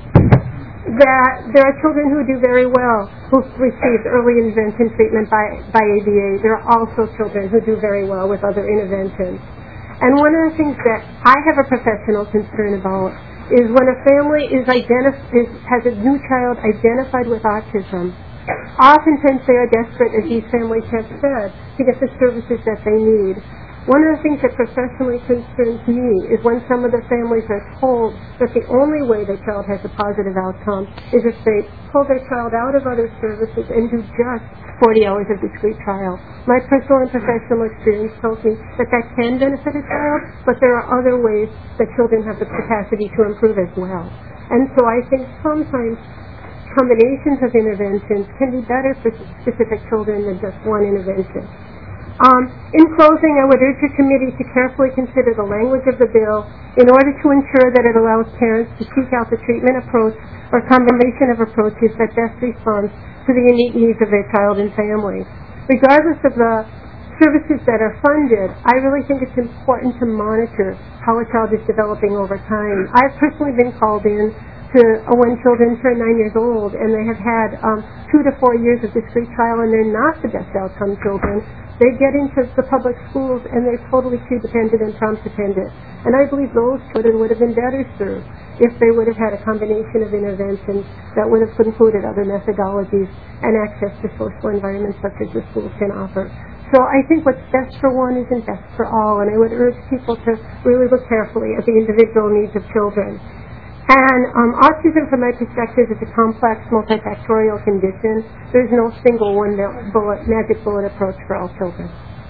that there are children who do very well who've received early intervention treatment by, by A B A. There are also children who do very well with other interventions. And one of the things that I have a professional concern about is when a family is identif- is, has a new child identified with autism, oftentimes they are desperate, as these families have said, to get the services that they need. One of the things that professionally concerns me is when some of the families are told that the only way their child has a positive outcome is if they pull their child out of other services and do just forty hours of discrete trial. My personal and professional experience tells me that that can benefit a child, but there are other ways that children have the capacity to improve as well. And so I think sometimes combinations of interventions can be better for specific children than just one intervention. Um, in closing, I would urge your committee to carefully consider the language of the bill in order to ensure that it allows parents to seek out the treatment approach or combination of approaches that best responds to the unique needs of their child and family. Regardless of the services that are funded, I really think it's important to monitor how a child is developing over time. I've personally been called in to uh, when children turn nine years old and they have had um, two to four years of discrete trial and they're not the best outcome children. They get into the public schools and they're totally cue-dependent and prompt-dependent. And I believe those children would have been better served if they would have had a combination of interventions that would have included other methodologies and access to social environments such as the schools can offer. So I think what's best for one isn't best for all, and I would urge people to really look carefully at the individual needs of children. And um, autism, from my perspective, is a complex, multifactorial condition. There's no single one bullet, magic bullet approach for all children.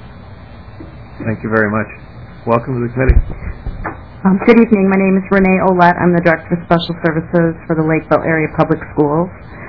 Thank you very much. Welcome to the committee. Um, good evening. My name is Renee Olette. I'm the Director of Special Services for the Lakeville Area Public Schools.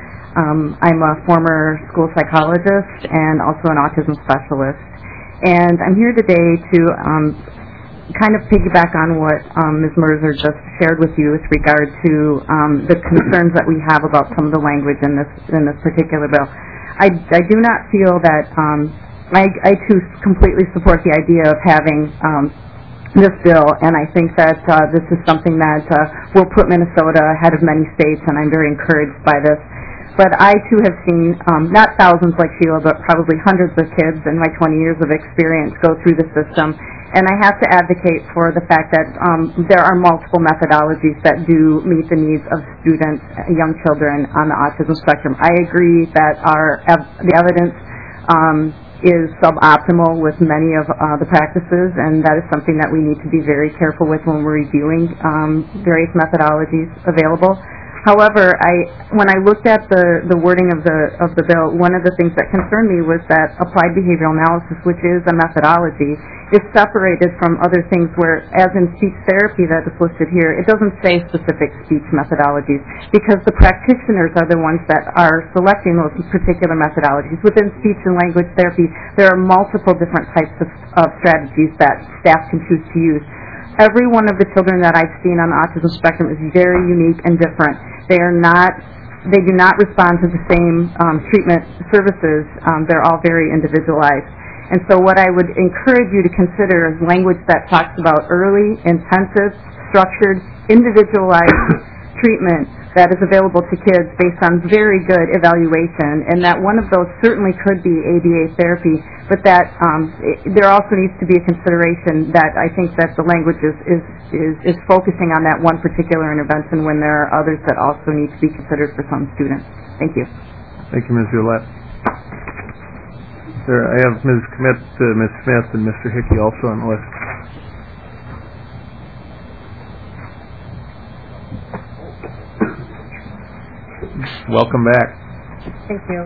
Um, I'm a former school psychologist and also an autism specialist. And I'm here today to um, kind of piggyback on what um, Miz Mercer just shared with you with regard to um, the concerns that we have about some of the language in this in this particular bill. I, I do not feel that um, I, I too completely support the idea of having um, this bill, and I think that uh, this is something that uh, will put Minnesota ahead of many states, and I'm very encouraged by this. But I too have seen um, not thousands like Sheila, but probably hundreds of kids in my twenty years of experience go through the system. And I have to advocate for the fact that um, there are multiple methodologies that do meet the needs of students, young children on the autism spectrum. I agree that our ev- the evidence um, is suboptimal with many of uh, the practices, and that is something that we need to be very careful with when we're reviewing um, various methodologies available. However, I, when I looked at the, the wording of the of the bill, one of the things that concerned me was that applied behavioral analysis, which is a methodology, is separated from other things where, as in speech therapy that is listed here, it doesn't say specific speech methodologies because the practitioners are the ones that are selecting those particular methodologies. Within speech and language therapy, there are multiple different types of, of strategies that staff can choose to use. Every one of the children that I've seen on the autism spectrum is very unique and different. They are not, they do not respond to the same um, treatment services. Um, they're all very individualized. And so what I would encourage you to consider is language that talks about early, intensive, structured, individualized treatment that is available to kids based on very good evaluation, and that one of those certainly could be A B A therapy, but that um, it, there also needs to be a consideration that I think that the language is, is, is, is focusing on that one particular intervention when there are others that also need to be considered for some students. Thank you. Thank you, Miz Ouellette. There, I have Miz Commit, uh, Miz Smith, and Mister Hickey also on the list. Welcome back. Thank you.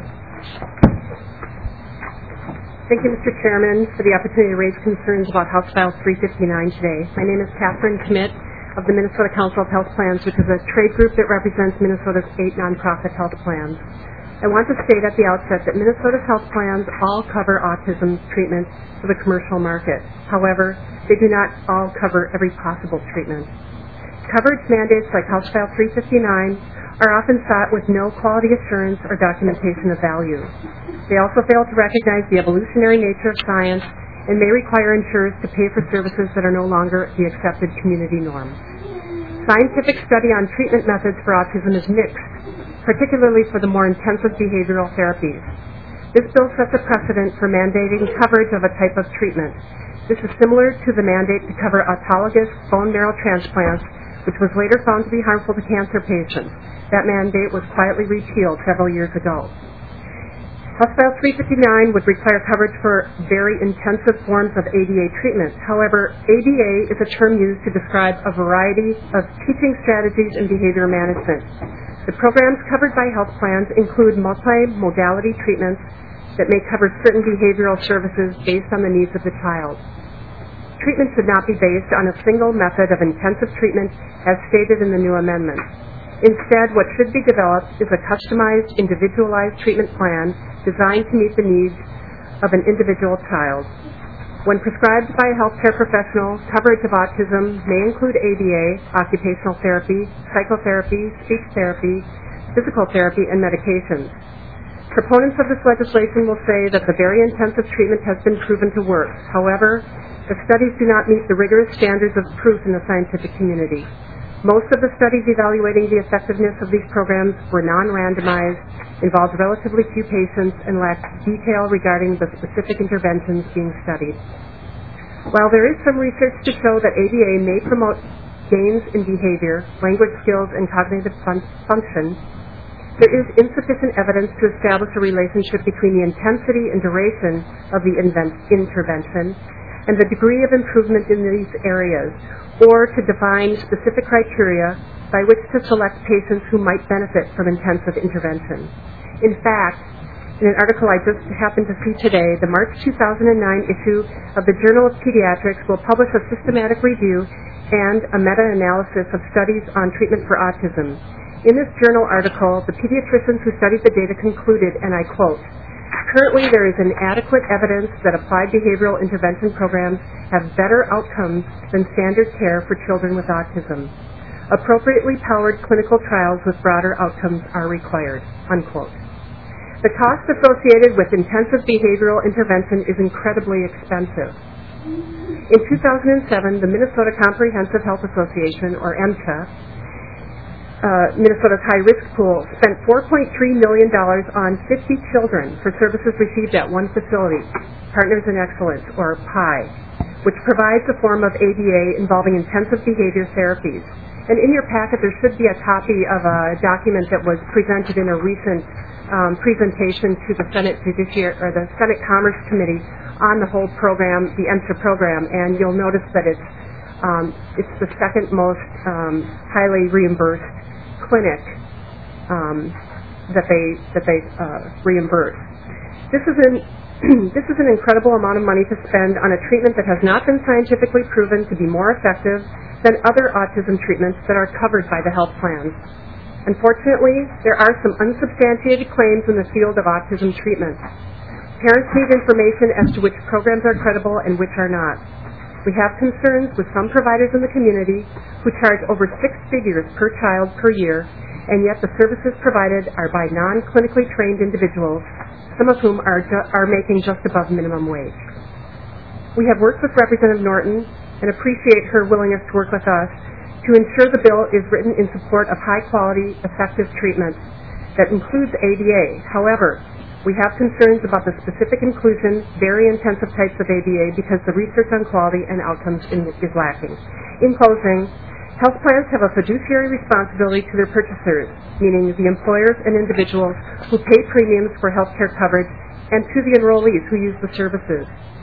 Thank you, Mister Chairman, for the opportunity to raise concerns about House File three fifty-nine today. My name is Catherine Schmidt of the Minnesota Council of Health Plans, which is a trade group that represents Minnesota's eight nonprofit health plans. I want to state at the outset that Minnesota's health plans all cover autism treatment for the commercial market. However, they do not all cover every possible treatment. Coverage mandates like House File three fifty-nine are often sought with no quality assurance or documentation of value. They also fail to recognize the evolutionary nature of science and may require insurers to pay for services that are no longer the accepted community norm. Scientific study on treatment methods for autism is mixed, particularly for the more intensive behavioral therapies. This bill sets a precedent for mandating coverage of a type of treatment. This is similar to the mandate to cover autologous bone marrow transplants, which was later found to be harmful to cancer patients. That mandate was quietly repealed several years ago. House File three fifty-nine would require coverage for very intensive forms of A D A treatment. However, A D A is a term used to describe a variety of teaching strategies in behavior management. The programs covered by health plans include multi-modality treatments that may cover certain behavioral services based on the needs of the child. Treatment should not be based on a single method of intensive treatment as stated in the new amendment. Instead, what should be developed is a customized, individualized treatment plan designed to meet the needs of an individual child. When prescribed by a healthcare professional, coverage of autism may include A B A, occupational therapy, psychotherapy, speech therapy, physical therapy, and medications. Proponents of this legislation will say that the very intensive treatment has been proven to work. However, the studies do not meet the rigorous standards of proof in the scientific community. Most of the studies evaluating the effectiveness of these programs were non-randomized, involved relatively few patients, and lacked detail regarding the specific interventions being studied. While there is some research to show that A B A may promote gains in behavior, language skills, and cognitive fun- function, there is insufficient evidence to establish a relationship between the intensity and duration of the invent- intervention and the degree of improvement in these areas, or to define specific criteria by which to select patients who might benefit from intensive intervention. In fact, in an article I just happened to see today, the March two thousand nine issue of the Journal of Pediatrics will publish a systematic review and a meta-analysis of studies on treatment for autism. In this journal article, the pediatricians who studied the data concluded, and I quote, "Currently, there is inadequate evidence that applied behavioral intervention programs have better outcomes than standard care for children with autism. Appropriately powered clinical trials with broader outcomes are required," unquote. The cost associated with intensive behavioral intervention is incredibly expensive. In two thousand seven, the Minnesota Comprehensive Health Association, or M C H A, Uh, Minnesota's high-risk pool, spent four point three million dollars on fifty children for services received at one facility, Partners in Excellence, or P I, which provides a form of A B A involving intensive behavior therapies. And in your packet, there should be a copy of a document that was presented in a recent um, presentation to the Senate Judiciary or the Senate Commerce Committee on the whole program, the M C H A program, and you'll notice that it's um, it's the second most um, highly reimbursed clinic um, that they that they uh, reimburse. This is an this is an incredible amount of money to spend on a treatment that has not been scientifically proven to be more effective than other autism treatments that are covered by the health plans. Unfortunately, there are some unsubstantiated claims in the field of autism treatment. Parents need information as to which programs are credible and which are not. We have concerns with some providers in the community who charge over six figures per child per year, and yet the services provided are by non-clinically trained individuals, some of whom are, ju- are making just above minimum wage. We have worked with Representative Norton and appreciate her willingness to work with us to ensure the bill is written in support of high-quality, effective treatment that includes A B A. However, we have concerns about the specific inclusion, very intensive types of A B A because the research on quality and outcomes in, is lacking. In closing, health plans have a fiduciary responsibility to their purchasers, meaning the employers and individuals who pay premiums for health care coverage, and to the enrollees who use the services.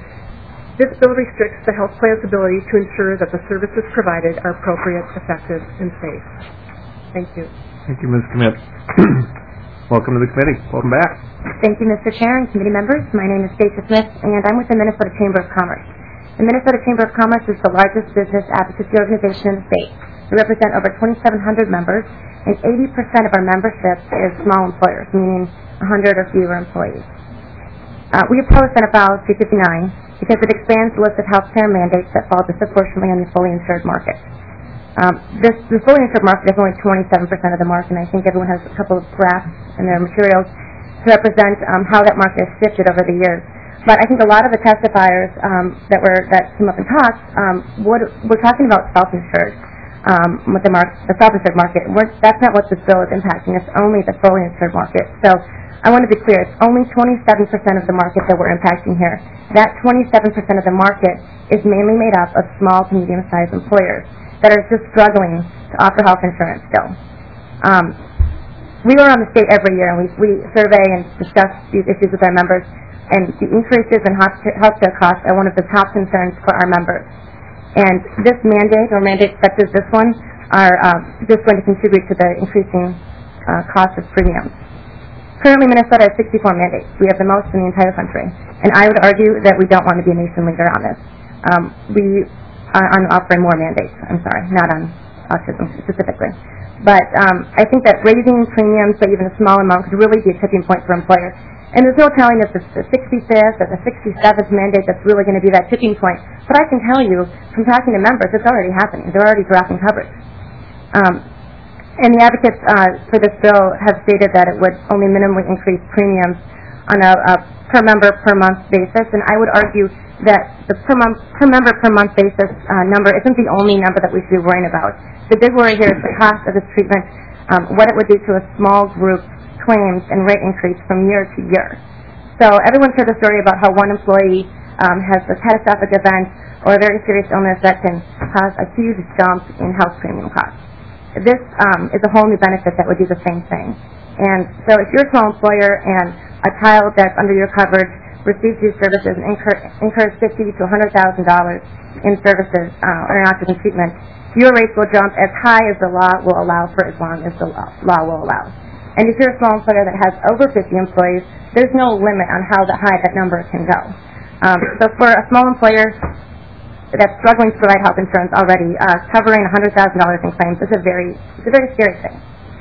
This bill restricts the health plan's ability to ensure that the services provided are appropriate, effective, and safe. Thank you. Thank you, Miz Commit. Welcome to the committee. Welcome back. Thank you, Mister Chair and committee members. My name is Stacia Smith, and I'm with the Minnesota Chamber of Commerce. The Minnesota Chamber of Commerce is the largest business advocacy organization in the state. We represent over twenty-seven hundred members, and eighty percent of our membership is small employers, meaning one hundred or fewer employees. Uh, we oppose Senate File three fifty-nine because it expands the list of health care mandates that fall disproportionately on the fully insured market. Um, this, the fully insured market is only twenty-seven percent of the market, and I think everyone has a couple of graphs in their materials to represent um, how that market has shifted over the years. But I think a lot of the testifiers um, that were that came up and talked, um, would, we're talking about self-insured, um, with the, mar- the self-insured market. We're, that's not what this bill is impacting. It's only the fully insured market. So I want to be clear. It's only twenty-seven percent of the market that we're impacting here. That twenty-seven percent of the market is mainly made up of small to medium-sized employers that are just struggling to offer health insurance still. Um, we go around the state every year, and we, we survey and discuss these issues with our members, and the increases in health care costs are one of the top concerns for our members. And this mandate, or mandates such as this one, are uh, just going to contribute to the increasing uh, cost of premiums. Currently, Minnesota has sixty-four mandates. We have the most in the entire country. And I would argue that we don't want to be a nation leader on this. Um, we on offering more mandates. I'm sorry, not on autism specifically. But um, I think that raising premiums by even a small amount could really be a tipping point for employers. And there's no telling if it's the sixty-fifth or the sixty-seventh mandate that's really going to be that tipping point. But I can tell you, from talking to members, it's already happening. They're already dropping coverage. Um, and the advocates uh, for this bill have stated that it would only minimally increase premiums on a, a per member per month basis. And I would argue that the per, month, per member per month basis uh, number isn't the only number that we should be worrying about. The big worry here is the cost of this treatment, um, what it would do to a small group claims and rate increase from year to year. So everyone's heard the story about how one employee um, has a catastrophic event or a very serious illness that can cause a huge jump in health premium costs. This um, is a whole new benefit that would do the same thing. And so if you're a small employer and a child that's under your coverage receives these services and incur, incurs fifty thousand dollars to one hundred thousand dollars in services uh, or in autism treatment, your rates will jump as high as the law will allow for as long as the law, law will allow. And if you're a small employer that has over fifty employees, there's no limit on how the high that number can go. Um, so for a small employer that's struggling to provide health insurance already, uh, covering one hundred thousand dollars in claims is a very, it's a very scary thing.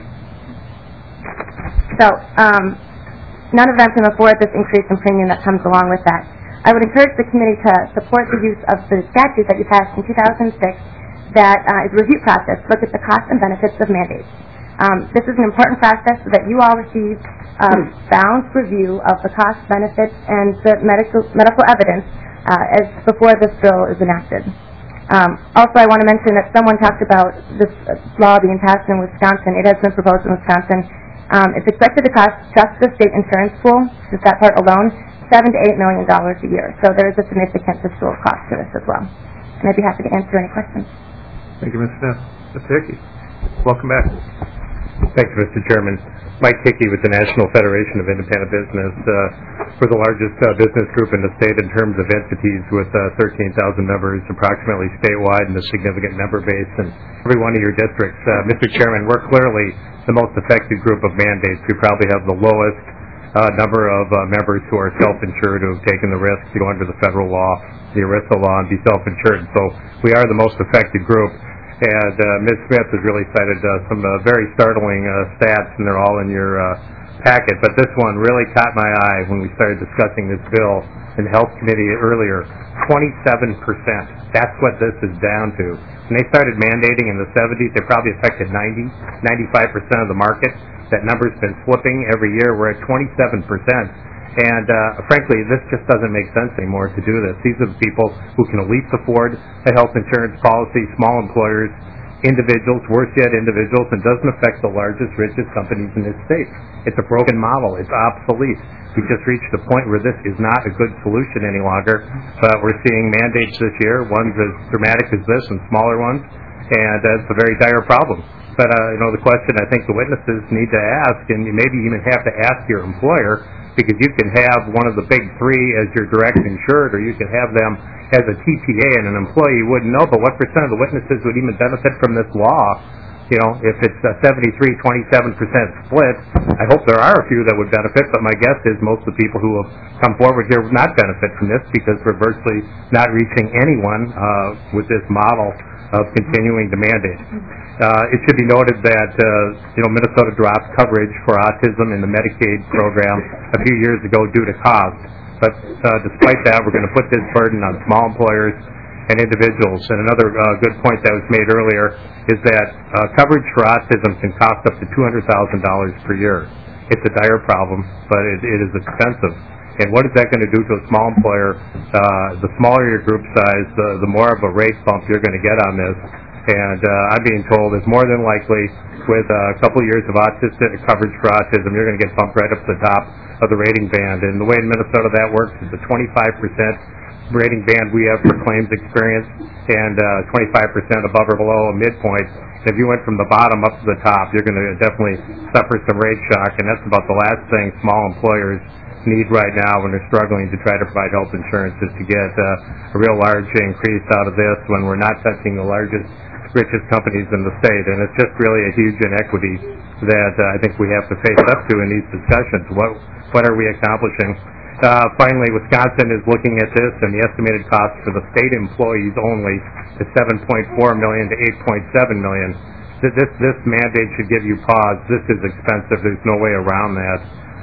So um, none of them can afford this increase in premium that comes along with that. I would encourage the committee to support the use of the statute that you passed in two thousand six that uh, is a review process to look at the costs and benefits of mandates. Um, this is an important process so that you all receive a balanced review of the cost, benefits, and the medical medical evidence uh, as before this bill is enacted. Um, also, I want to mention that someone talked about this law being passed in Wisconsin. It has been proposed in Wisconsin. Um, it's expected to cost just the state insurance pool, just that part alone, seven to eight million dollars a year. So there is a significant fiscal cost to this as well. And I'd be happy to answer any questions. Thank you, Miz Smith. Mister Hickey, welcome back. Thank you, Mister Chairman. Mike Hickey with the National Federation of Independent Business. Uh, we're the largest uh, business group in the state in terms of entities with uh, thirteen thousand members, approximately statewide, and a significant member base in every one of your districts. Uh, Mister Chairman, we're clearly the most affected group of mandates. We probably have the lowest uh, number of uh, members who are self-insured, who have taken the risk to go under the federal law, the ERISA law, and be self-insured. So we are the most affected group. And uh, Miz Smith has really cited uh, some uh, very startling uh, stats, and they're all in your uh, packet. But this one really caught my eye when we started discussing this bill in the Health Committee earlier. twenty-seven percent. That's what this is down to. When they started mandating in the seventies, they probably affected ninety, ninety-five percent of the market. That number's been flipping every year. We're at twenty-seven percent. And uh, frankly, this just doesn't make sense anymore to do this. These are the people who can at least afford a health insurance policy, small employers, individuals, worse yet individuals, and doesn't affect the largest, richest companies in this state. It's a broken model. It's obsolete. We've just reached a point where this is not a good solution any longer. But we're seeing mandates this year, ones as dramatic as this and smaller ones, and uh, it's a very dire problem. But, uh, you know, the question I think the witnesses need to ask, and you maybe even have to ask your employer, because you can have one of the big three as your direct insured, or you can have them as a T P A, and an employee wouldn't know, but what percent of the witnesses would even benefit from this law? You know, if it's a seventy-three twenty-seven percent split, I hope there are a few that would benefit, but my guess is most of the people who have come forward here would not benefit from this because we're virtually not reaching anyone uh, with this model of continuing to mandate. Uh, it should be noted that, uh, you know, Minnesota dropped coverage for autism in the Medicaid program a few years ago due to cost. But uh, despite that, we're going to put this burden on small employers and individuals. And another uh, good point that was made earlier is that uh, coverage for autism can cost up to two hundred thousand dollars per year. It's a dire problem, but it, it is expensive. And what is that going to do to a small employer? Uh, the smaller your group size, the, the more of a rate bump you're going to get on this. And uh, I'm being told it's more than likely with uh, a couple of years of autistic coverage for autism, you're going to get bumped right up to the top of the rating band. And the way in Minnesota that works is a twenty-five percent rating band we have for claims experience and uh, twenty-five percent above or below a midpoint. If you went from the bottom up to the top, you're going to definitely suffer some rate shock, and that's about the last thing small employers need right now when they're struggling to try to provide health insurance, is to get uh, a real large increase out of this when we're not touching the largest, richest companies in the state. And it's just really a huge inequity that uh, I think we have to face up to in these discussions. What what are we accomplishing? Uh, finally, Wisconsin is looking at this, and the estimated cost for the state employees only is seven point four million dollars to eight point seven million dollars. This, this mandate should give you pause. This is expensive. There's no way around that.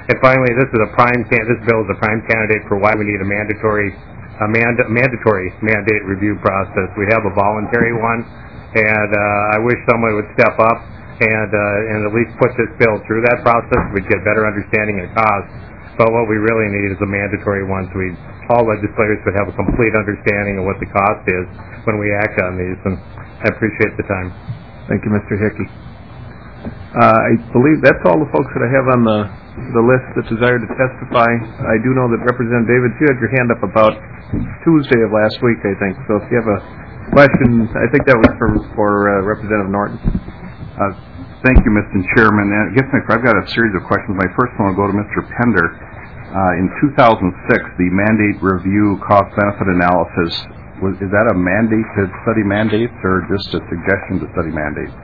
And finally, this is a prime can- this bill is a prime candidate for why we need a mandatory a mand- mandatory mandate review process. We have a voluntary one, and uh, I wish someone would step up and uh, and at least put this bill through that process. We'd get better understanding of cost. But what we really need is a mandatory one, so we, all legislators would have a complete understanding of what the cost is when we act on these, and I appreciate the time. Thank you, Mister Hickey. Uh, I believe that's all the folks that I have on the, the list that desire to testify. I do know that Representative Davids, you had your hand up about Tuesday of last week, I think, so if you have a question, I think that was for, for uh, Representative Norton. Uh, Thank you, Mister Chairman. And I guess I've got a series of questions. My first one will go to Mister Pender. Uh, in two thousand six, the mandate review cost-benefit analysis, was, is that a mandate to study mandates or just a suggestion to study mandates?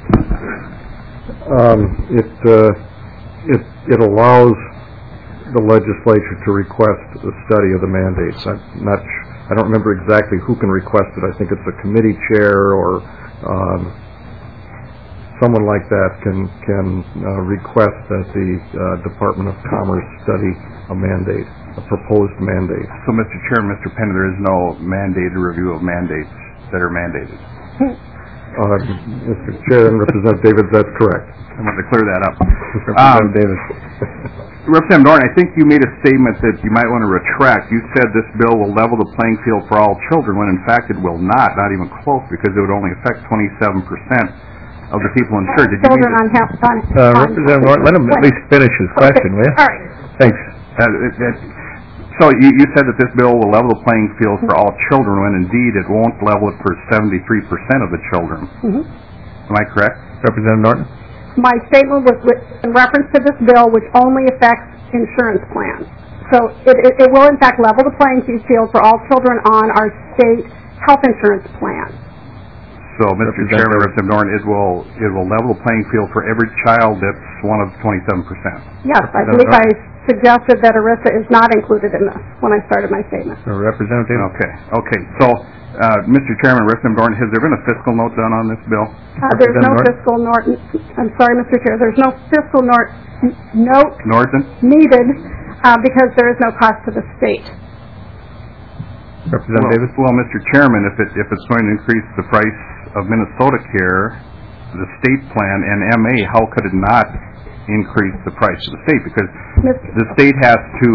Um, it, uh, it, it allows the legislature to request a study of the mandates. I'm not, I don't remember exactly who can request it. I think it's a committee chair or um, someone like that can can uh, request that the uh, Department of Commerce study a mandate, a proposed mandate. So, Mister Chairman, Mister Pender, there is no mandated review of mandates that are mandated. Uh, Mister Chair and Representative Davids, that's correct. I wanted to clear that up. Representative Um, Davids. Representative Norton, I think you made a statement that you might want to retract. You said this bill will level the playing field for all children, when in fact it will not, not even close, because it would only affect twenty-seven percent of the people insured. Did you Children mean on health, on... Uh, Representative Norton, let him at least finish his question, will you? All right. Thanks. Uh, it, it, so you, you said that this bill will level the playing field for all children, when indeed it won't level it for seventy-three percent of the children. Mm-hmm. Am I correct? Representative Norton? My statement was with, in reference to this bill, which only affects insurance plans. So it, it, it will, in fact, level the playing field for all children on our state health insurance plan. So, Mister Chairman, Representative Norton, it will it will level the playing field for every child that's one of twenty-seven percent. Yes, I believe I suggested that ERISA is not included in this when I started my statement. Uh, Representative? Okay, okay. So, uh, Mister Chairman, Representative Norton, has there been a fiscal note done on this bill? Uh, there's no fiscal Norton. I'm sorry, Mister Chair. There's no fiscal nor- note Norton? needed uh, because there is no cost to the state. Representative well, Davis? Well, Mister Chairman, if it if it's going to increase the price of Minnesota Care, the state plan, and M A, how could it not increase the price of the state? Because the state has to,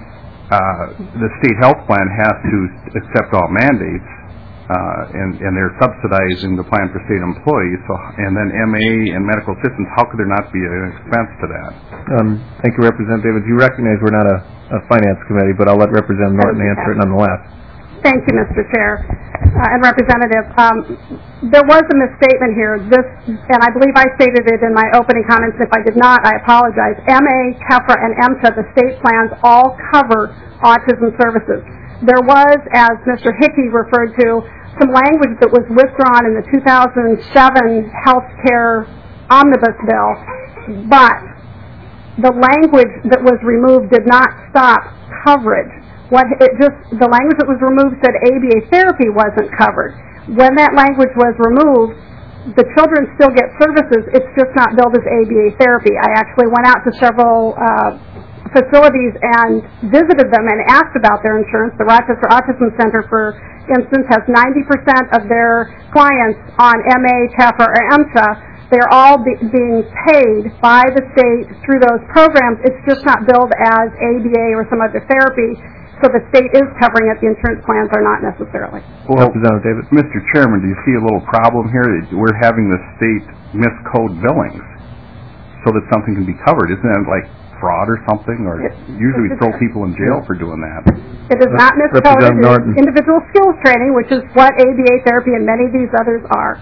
uh, the state health plan has to accept all mandates, uh, and, and they're subsidizing the plan for state employees. So, and then M A and medical assistance, how could there not be an expense to that? Um, thank you, Representative Davis. You recognize we're not a, a finance committee, but I'll let Representative Norton answer it nonetheless. Thank you, Mister Chair uh, and Representative. Um, there was a misstatement here. This, and I believe I stated it in my opening comments. If I did not, I apologize. M A, C A F R A, and EMSA, the state plans, all cover autism services. There was, as Mister Hickey referred to, some language that was withdrawn in the two thousand seven health care omnibus bill, but the language that was removed did not stop coverage. What it just the language that was removed said A B A therapy wasn't covered. When that language was removed, the children still get services. It's just not billed as A B A therapy. I actually went out to several uh, facilities and visited them and asked about their insurance. The Rochester Autism Center, for instance, has ninety percent of their clients on M A, C A F R, or EMSA. They're all be, being paid by the state through those programs. It's just not billed as A B A or some other therapy. So the state is covering it. The insurance plans are not necessarily. Well, David. Mister Chairman, do you see a little problem here? We're having the state miscode billings so that something can be covered. Isn't that like fraud or something? Or it, usually we throw people in jail for doing that. It is not miscoded. It is individual skills training, which is what A B A therapy and many of these others are.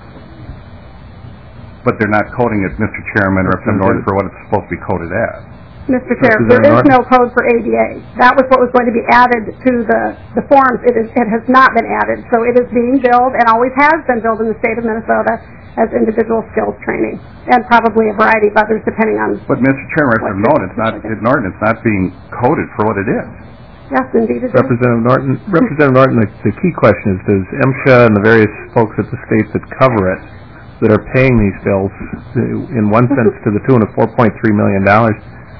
But they're not coding it, Mister Chairman, Representative Norton, for what it's supposed to be coded as. Mister Chair, there is no code for A B A. That was what was going to be added to the, the forms. It, is, it has not been added. So it is being billed and always has been billed in the state of Minnesota as individual skills training, and probably a variety of others depending on... But Mister Chairman, Representative Norton, it's not, it, Norton, it's not being coded for what it is. Yes, indeed it is. Representative Norton, Representative Norton, the, the key question is, does EMSHA and the various folks at the states that cover it, that are paying these bills, in one sense to the tune of four point three million dollars,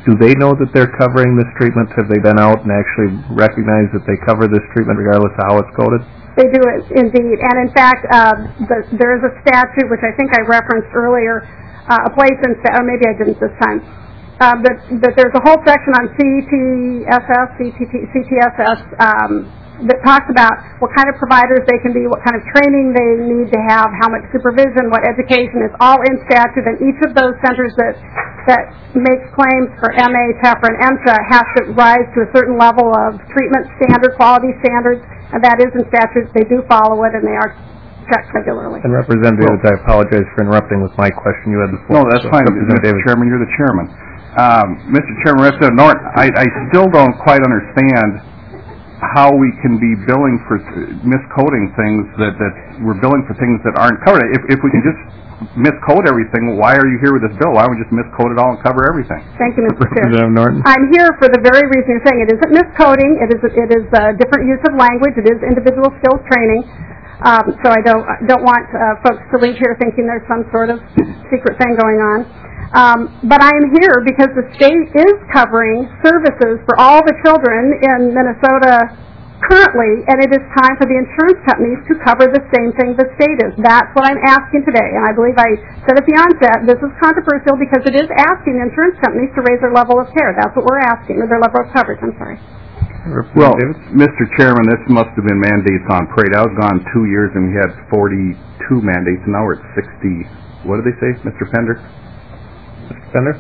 do they know that they're covering this treatment? Have they been out and actually recognized that they cover this treatment regardless of how it's coded? They do it indeed, and in fact, uh, the, there is a statute which I think I referenced earlier, uh, a place in, or maybe I didn't this time, uh, that, that there's a whole section on C T S S, C T S S, um, that talks about what kind of providers they can be, what kind of training they need to have, how much supervision, what education. It's all in statute, and each of those centers that that makes claims for M A, TEFRA, and EMSHA has to rise to a certain level of treatment standard, quality standards, and that is in statute. They do follow it, and they are checked regularly. And Representative, I apologize for interrupting with my question. You had the floor. No, that's so fine. Mister Chairman, you're the chairman. Um, Mister Chairman, Representative Norton, I, I still don't quite understand how we can be billing for miscoding things that, that we're billing for things that aren't covered. If, if we can just miscode everything, why are you here with this bill? Why don't we just miscode it all and cover everything? Thank you, Mister Chair. Representative Norton. I'm here for the very reason you're saying. It isn't miscoding. It is it is a different use of language. It is individual skills training. Um, so I don't I don't want uh, folks to leave here thinking there's some sort of secret thing going on. Um, but I am here because the state is covering services for all the children in Minnesota currently, and it is time for the insurance companies to cover the same thing the state is. That's what I'm asking today, and I believe I said at the onset, this is controversial because it is asking the insurance companies to raise their level of care. That's what we're asking, or their level of coverage, I'm sorry. Well, Mister Chairman, this must have been mandates on parade. I was gone two years and we had forty-two mandates, and now we're at sixty. What did they say, Mister Pender? Mister Pender?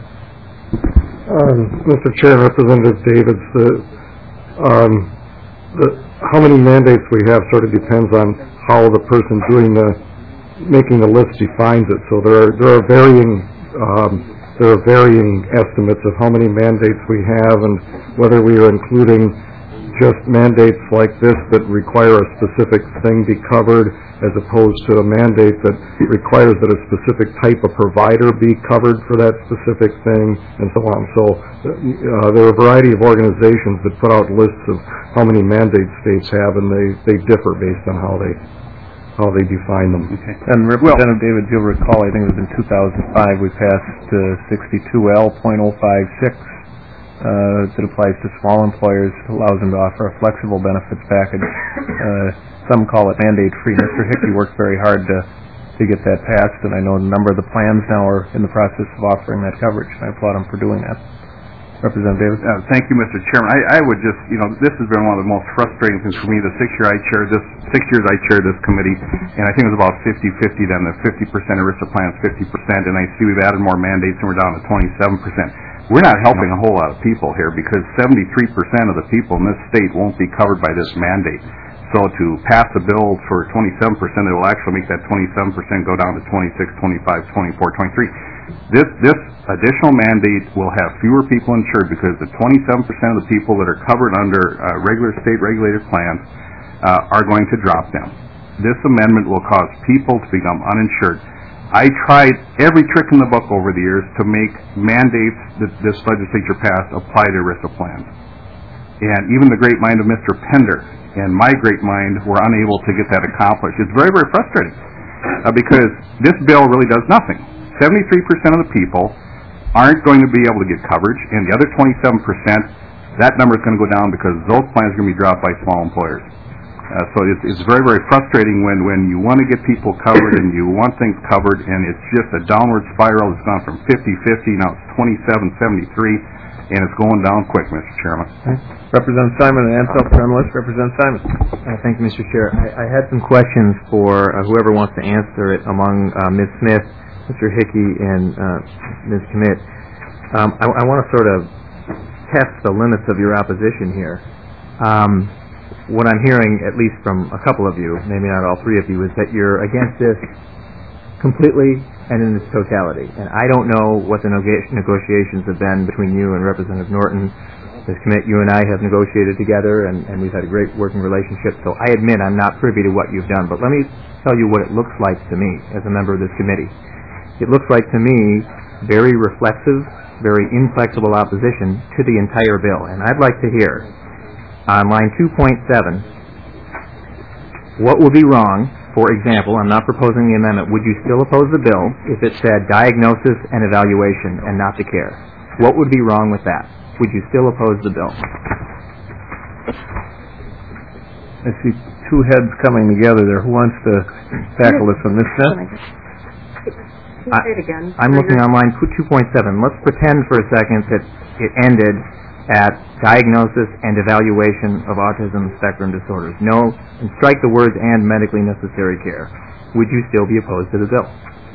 Um, Mister Chair, Representative Davids, the, um, the, how many mandates we have sort of depends on how the person doing the, making the list defines it. So there are, there are varying, um, there are varying estimates of how many mandates we have and whether we are including just mandates like this that require a specific thing be covered as opposed to a mandate that requires that a specific type of provider be covered for that specific thing, and so on. So uh, there are a variety of organizations that put out lists of how many mandates states have, and they, they differ based on how they how they define them. Okay. And Representative well, David, you'll recall, I think it was in two thousand five, we passed uh, sixty-two L point oh five six uh, that applies to small employers, allows them to offer a flexible benefits package. Uh, some call it mandate-free. Mister Hickey worked very hard to to get that passed, and I know a number of the plans now are in the process of offering that coverage, and I applaud him for doing that. Representative Davis. Uh, thank you, Mister Chairman. I, I would just, you know, this has been one of the most frustrating things for me. The six year I chaired this, six years I chaired this committee, and I think it was about fifty fifty then. The fifty percent ERISA plans, fifty percent, and I see we've added more mandates, and we're down to twenty-seven percent. We're not helping a whole lot of people here because seventy-three percent of the people in this state won't be covered by this mandate. So to pass a bill for twenty-seven percent, it will actually make that twenty-seven percent go down to twenty-six, twenty-five, twenty-four, twenty-three. This this additional mandate will have fewer people insured because the twenty-seven percent of the people that are covered under uh, regular state regulated plans uh, are going to drop them. This amendment will cause people to become uninsured. I tried every trick in the book over the years to make mandates that this legislature passed apply to ERISA plans. And even the great mind of Mister Pender and my great mind were unable to get that accomplished. It's very, very frustrating uh, because this bill really does nothing. seventy-three percent of the people aren't going to be able to get coverage, and the other twenty-seven percent, that number is going to go down because those plans are going to be dropped by small employers. Uh, so it's, it's very, very frustrating when, when you want to get people covered and you want things covered, and it's just a downward spiral. It's gone from fifty fifty, now it's twenty-seven seventy-three, and it's going down quick, Mister Chairman. Okay. Representative Simon and Ansel for list. Representative Simon. Uh, thank you, Mister Chair. I, I had some questions for uh, whoever wants to answer it among uh, Miz Smith, Mister Hickey, and uh, Miz Kmitt. Um, I, I want to sort of test the limits of your opposition here. Um, what I'm hearing, at least from a couple of you, maybe not all three of you, is that you're against this completely and in its totality. And I don't know what the neg- negotiations have been between you and Representative Norton. Miz Kmitt, you and I have negotiated together, and, and we've had a great working relationship. So I admit I'm not privy to what you've done. But let me tell you what it looks like to me as a member of this committee. It looks like to me very reflexive, very inflexible opposition to the entire bill. And I'd like to hear, on line two point seven, what would be wrong? For example, I'm not proposing the amendment. Would you still oppose the bill if it said diagnosis and evaluation and not the care? What would be wrong with that? Would you still oppose the bill? I see two heads coming together there. Who wants to tackle this one? Miz Smith? Can you say it again? I'm looking on line two point seven. Let's pretend for a second that it ended at diagnosis and evaluation of autism spectrum disorders. No, and strike the words "and medically necessary care." Would you still be opposed to the bill?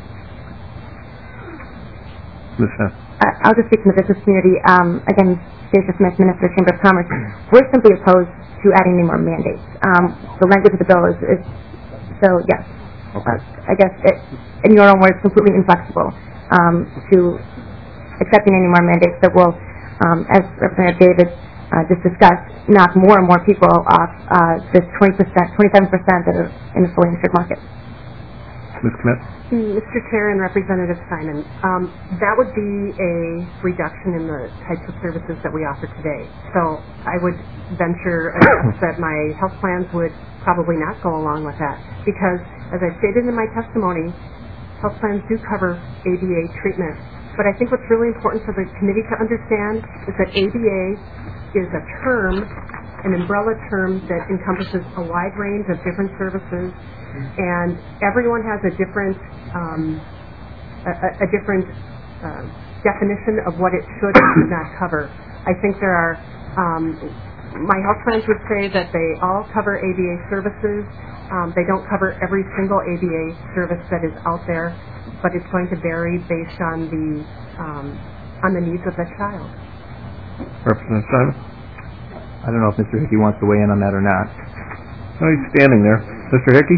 Miz Smith? Uh, I'll just speak from the business community. Um, again, Stacia Smith, Minister of Chamber of Commerce. We're simply opposed to adding any more mandates. Um, the language of the bill is, is so yes. Okay. Uh, I guess it, in your own words, completely inflexible um, to accepting any more mandates that will, um, as Representative David uh, just discussed, knock more and more people off uh, this twenty percent, twenty-seven percent that are in the fully insured market. Miz Smith? Mister Chair and Representative Simon, um, that would be a reduction in the types of services that we offer today. So I would venture a guess that my health plans would probably not go along with that because, as I stated in my testimony, health plans do cover A B A treatment. But I think what's really important for the committee to understand is that A B A is a term, an umbrella term that encompasses a wide range of different services, and everyone has a different um, a, a different uh, definition of what it should or should not cover. I think there are um, my health plans would say that they all cover A B A services. Um, they don't cover every single A B A service that is out there, but it's going to vary based on the um, on the needs of the child. Representative Simon? I don't know if Mister Hickey wants to weigh in on that or not. Oh, he's standing there. Mister Hickey?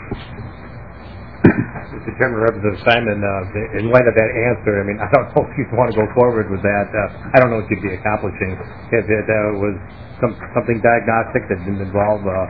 Mister Chairman, Representative Simon, uh, in light of that answer, I mean, I don't know if you'd want to go forward with that. Uh, I don't know what you'd be accomplishing. If it uh, was some, something diagnostic that didn't involve uh,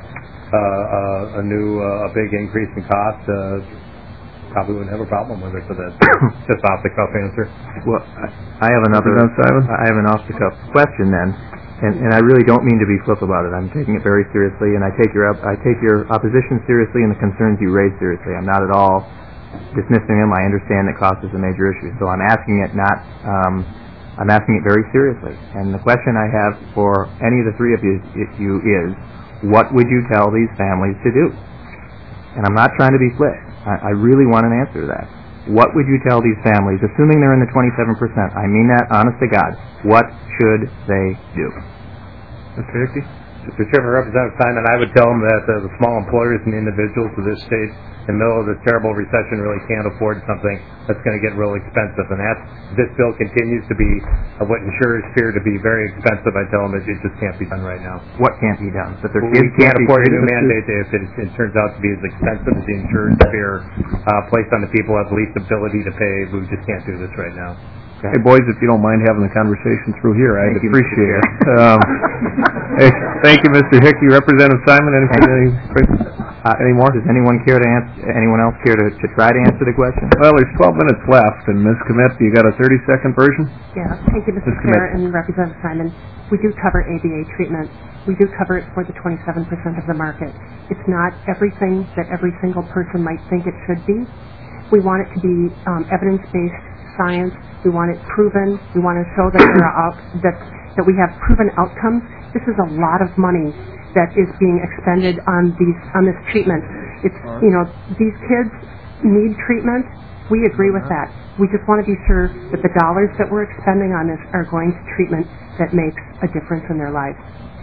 uh, a new, uh, a big increase in cost, uh, probably wouldn't have a problem with it for that. Just off the cuff answer. Well, I have another. I have an off the cuff question then. And, and I really don't mean to be flip about it. I'm taking it very seriously, and I take your I take your opposition seriously and the concerns you raise seriously. I'm not at all dismissing them. I understand that cost is a major issue, so I'm asking it not. Um, I'm asking it very seriously. And the question I have for any of the three of you, you is, what would you tell these families to do? And I'm not trying to be flip. I, I really want an answer to that. What would you tell these families, assuming they're in the twenty-seven percent? I mean that, honest to God. What should they do? Mister Hickey? Mister Chairman, Representative Simon, I would tell them that uh, the small employers and individuals of this state in the middle of this terrible recession really can't afford something that's going to get real expensive. And that this bill continues to be uh, what insurers fear to be very expensive. I tell them it, it just can't be done right now. What can't be done? That well, we can't afford a new mandate if it, it turns out to be as expensive as the insurers fear uh, placed on the people who have the least ability to pay. We just can't do this right now. Hey, boys, if you don't mind having the conversation through here, I'd thank appreciate you, it. Um, hey, thank you, Mister Hickey. Representative Simon, anything, any, uh, any more? Does anyone care to answer, anyone else care to, to try to answer the question? Well, there's twelve minutes left, and Miz Kmet, you got a thirty-second version? Yeah, thank you, Mister Chair and Representative Simon. We do cover A B A treatment. We do cover it for the twenty-seven percent of the market. It's not everything that every single person might think it should be. We want it to be um, evidence-based science. We want it proven. We want to show that there are out, that that we have proven outcomes. This is a lot of money that is being expended on these on this treatment. It's you know these kids need treatment. We agree with that. We just want to be sure that the dollars that we're expending on this are going to treatment that makes a difference in their lives.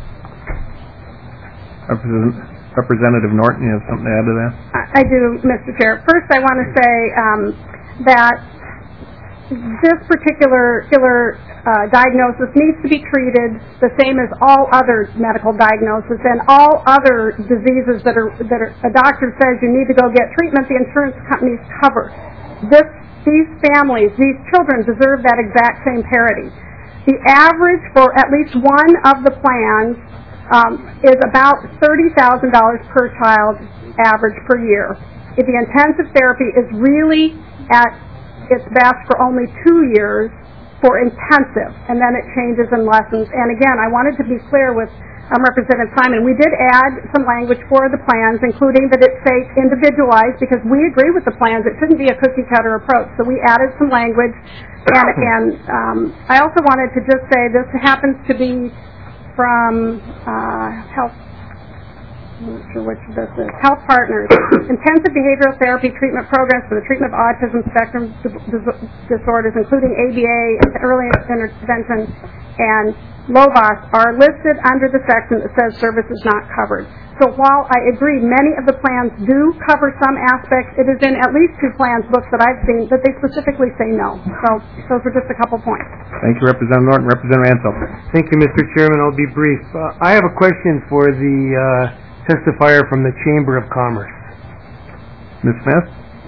Representative Norton, you have something to add to that? I do, Mister Chair. First, I want to say um, that this particular, particular uh, diagnosis needs to be treated the same as all other medical diagnoses and all other diseases that are that are, a doctor says you need to go get treatment, the insurance companies cover. This, these families, these children deserve that exact same parity. The average for at least one of the plans um, is about thirty thousand dollars per child average per year. If the intensive therapy is really at its best for only two years, for intensive, and then it changes and lessens. And again, I wanted to be clear with um, Representative Simon. We did add some language for the plans, including that it's say individualized, because we agree with the plans. It shouldn't be a cookie-cutter approach. So we added some language. And, and um, I also wanted to just say this happens to be from uh, Health I'm not sure which this is. Health Partners, intensive behavioral therapy treatment programs for the treatment of autism spectrum dis- disorders, including A B A, early intervention, and LOVAS, are listed under the section that says services not covered. So while I agree many of the plans do cover some aspects, it is in at least two plans books that I've seen that they specifically say no. So those are just a couple points. Thank you, Representative Norton. Representative Ansel. Thank you, Mister Chairman. I'll be brief. Uh, I have a question for the uh, testifier from the Chamber of Commerce. Miz Smith?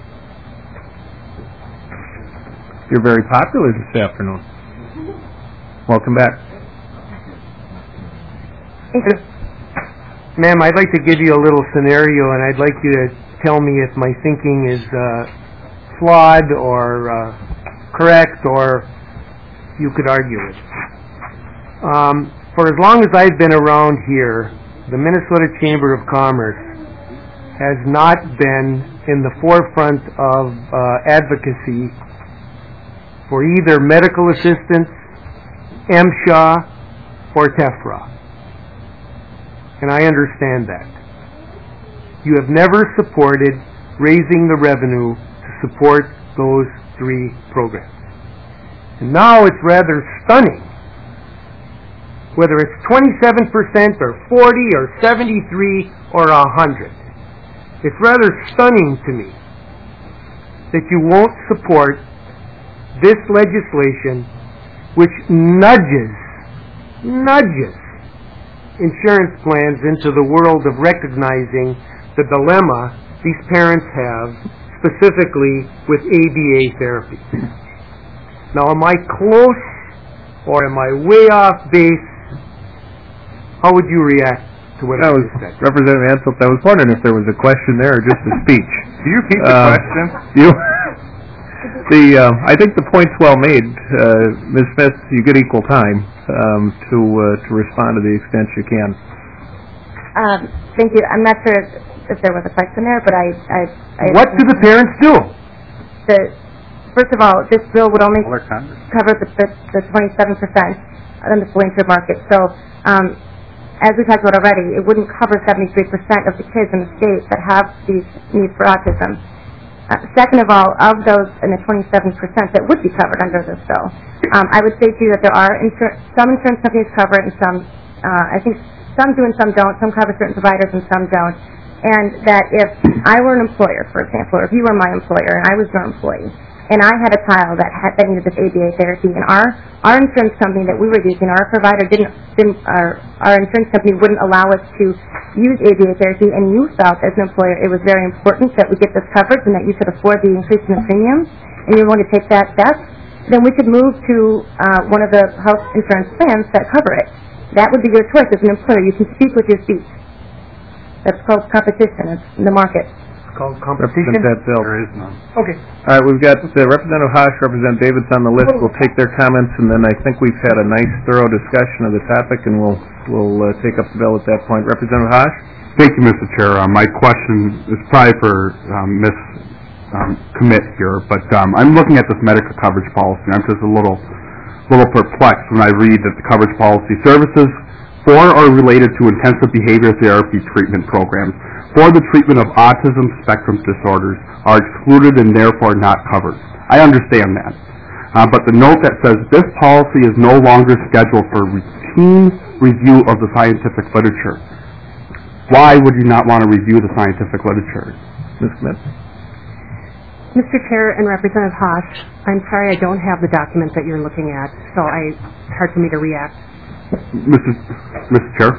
You're very popular this afternoon. Welcome back. Ma'am, I'd like to give you a little scenario, and I'd like you to tell me if my thinking is uh, flawed or uh, correct, or you could argue it. Um, for as long as I've been around here, the Minnesota Chamber of Commerce has not been in the forefront of uh, advocacy for either medical assistance, MSHA, or TEFRA. And I understand that. You have never supported raising the revenue to support those three programs. And now it's rather stunning, whether it's twenty-seven percent or forty or seventy-three or one hundred. It's rather stunning to me that you won't support this legislation which nudges, nudges insurance plans into the world of recognizing the dilemma these parents have, specifically with A B A therapy. Now, am I close or am I way off base? How would you react to what I was said? Representative Ansel, I was wondering if there was a question there or just a speech. Can you repeat the uh, question? You, the uh, I think the point's well made. Uh, Miz Smith, you get equal time um, to uh, to respond to the extent you can. Um, thank you. I'm not sure if there was a question there, but I... I, I what do the parents do? The, first of all, this bill would only cover the, the, the twenty-seven percent on the full-insured market. So, um, as we talked about already, it wouldn't cover seventy-three percent of the kids in the state that have these needs for autism. Uh, second of all, of those in the twenty-seven percent that would be covered under this bill, um, I would say to you that there are insur- some insurance companies cover it and some, uh, I think some do and some don't. Some cover certain providers and some don't. And that if I were an employer, for example, or if you were my employer and I was your employee, and I had a child that had that needed this A B A therapy, and our our insurance company that we were using, our provider didn't, didn't our our insurance company wouldn't allow us to use A B A therapy, and you felt as an employer it was very important that we get this coverage and that you could afford the increase in the premium, and you're going to take that step, then we could move to uh, one of the health insurance plans that cover it. That would be your choice as an employer. You can speak with your speech. That's called competition. It's in the market. Called competition? Represent that bill. There is none. Okay. All right, we've got uh, Representative Haas, Representative Davids on the list. We'll take their comments, and then I think we've had a nice, thorough discussion of the topic, and we'll we'll uh, take up the bill at that point. Representative Haas? Thank you, Mister Chair. Uh, my question is probably for um, Miz Um, Commit here, but um, I'm looking at this medical coverage policy. I'm just a little little perplexed when I read that the coverage policy services for or related to intensive behavior therapy treatment programs for the treatment of autism spectrum disorders are excluded and therefore not covered. I understand that. Uh, but the note that says this policy is no longer scheduled for routine review of the scientific literature. Why would you not want to review the scientific literature? Miz Smith? Mister Chair and Representative Haas, I'm sorry I don't have the document that you're looking at, so I, it's hard for me to react. Mister Mister Chair?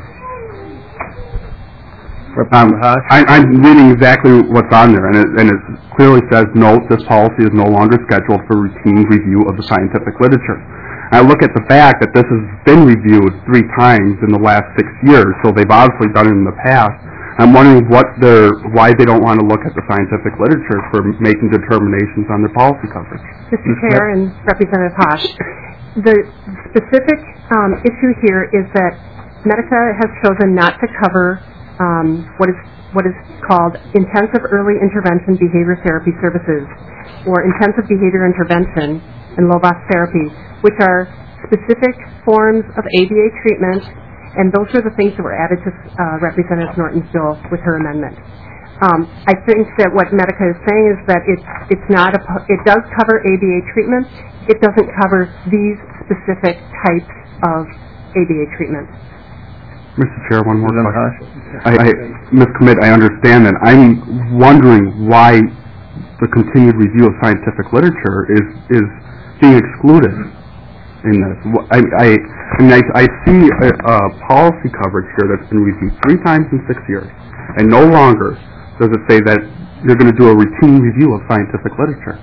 Um, I, I'm reading exactly what's on there, and it, and it clearly says, note, this policy is no longer scheduled for routine review of the scientific literature. I look at the fact that this has been reviewed three times in the last six years, so they've obviously done it in the past. I'm wondering what they're, why they don't want to look at the scientific literature for making determinations on their policy coverage. Mister Chair and Representative Haas, the specific um, issue here is that Medica has chosen not to cover um, what is what is called intensive early intervention behavior therapy services, or intensive behavior intervention and Lovaas therapy, which are specific forms of A B A treatment, and those are the things that were added to uh, Representative Norton's bill with her amendment. Um, I think that what Medica is saying is that it's it's not a it does cover A B A treatment. It doesn't cover these specific types of A B A treatment. Mister Chair, one more question. I, I, Miz Commit, I understand that. I'm wondering why the continued review of scientific literature is is being excluded in this. I I, I mean I, I see a, a policy coverage here that's been reviewed three times in six years, and no longer does it say that you're going to do a routine review of scientific literature.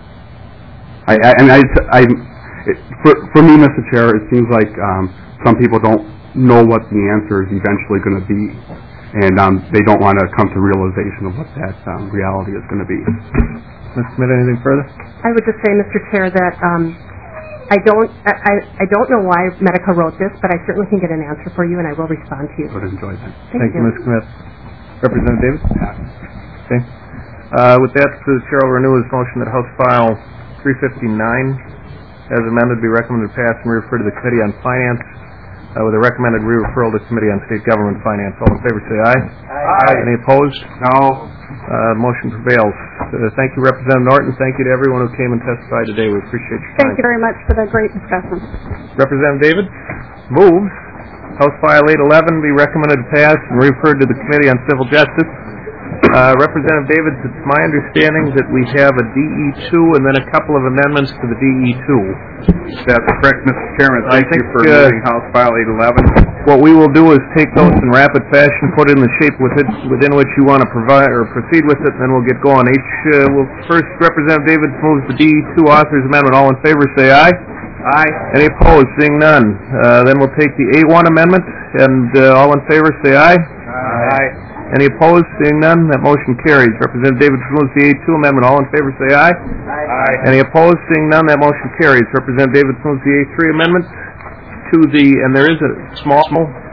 I, I and I, I it, for for me, Mister Chair, it seems like um, some people don't know what the answer is eventually going to be, and um, they don't want to come to realization of what that um, reality is going to be. Miz Smith, anything further? I would just say, Mister Chair, that um, I don't I, I don't know why Medica wrote this, but I certainly can get an answer for you, and I will respond to you. I would enjoy that. Thank, Thank you, Miz Smith. Representative Davis? Okay. Uh, with that, the Chair will renew his motion that House File three fifty-nine, as amended, be recommended pass and refer to the Committee on Finance, Uh, with a recommended re-referral to Committee on State Government Finance. All in favor say aye. Aye. Any opposed? No. Uh, motion prevails. Uh, thank you, Representative Norton. Thank you to everyone who came and testified today. We appreciate your time. Thank you very much for the great discussion. Representative David moves House File eight eleven be recommended pass and referred to the Committee on Civil Justice. Uh, Representative David, it's my understanding that we have a D E two and then a couple of amendments to the D E two. That's correct, Mister Chairman. Thank think, you for uh, moving House File eight eleven. What we will do is take those in rapid fashion, put it in the shape with it, within which you want to provide or proceed with it, and then we'll get going. H, uh, will first, Representative David moves the D E two Authors Amendment. All in favor say aye. Aye. Any opposed? Seeing none. Uh, then we'll take the A one Amendment, and uh, all in favor say aye. Aye. Any opposed? Seeing none, that motion carries. Representative David moves the A two Amendment. All in favor say aye. Aye. Any opposed? Seeing none, that motion carries. Representative David moves the A three Amendment to the, and there is a small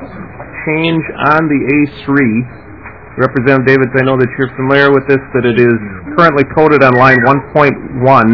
change on the A three. Representative David, I know that you're familiar with this, that it is currently coded on line one point one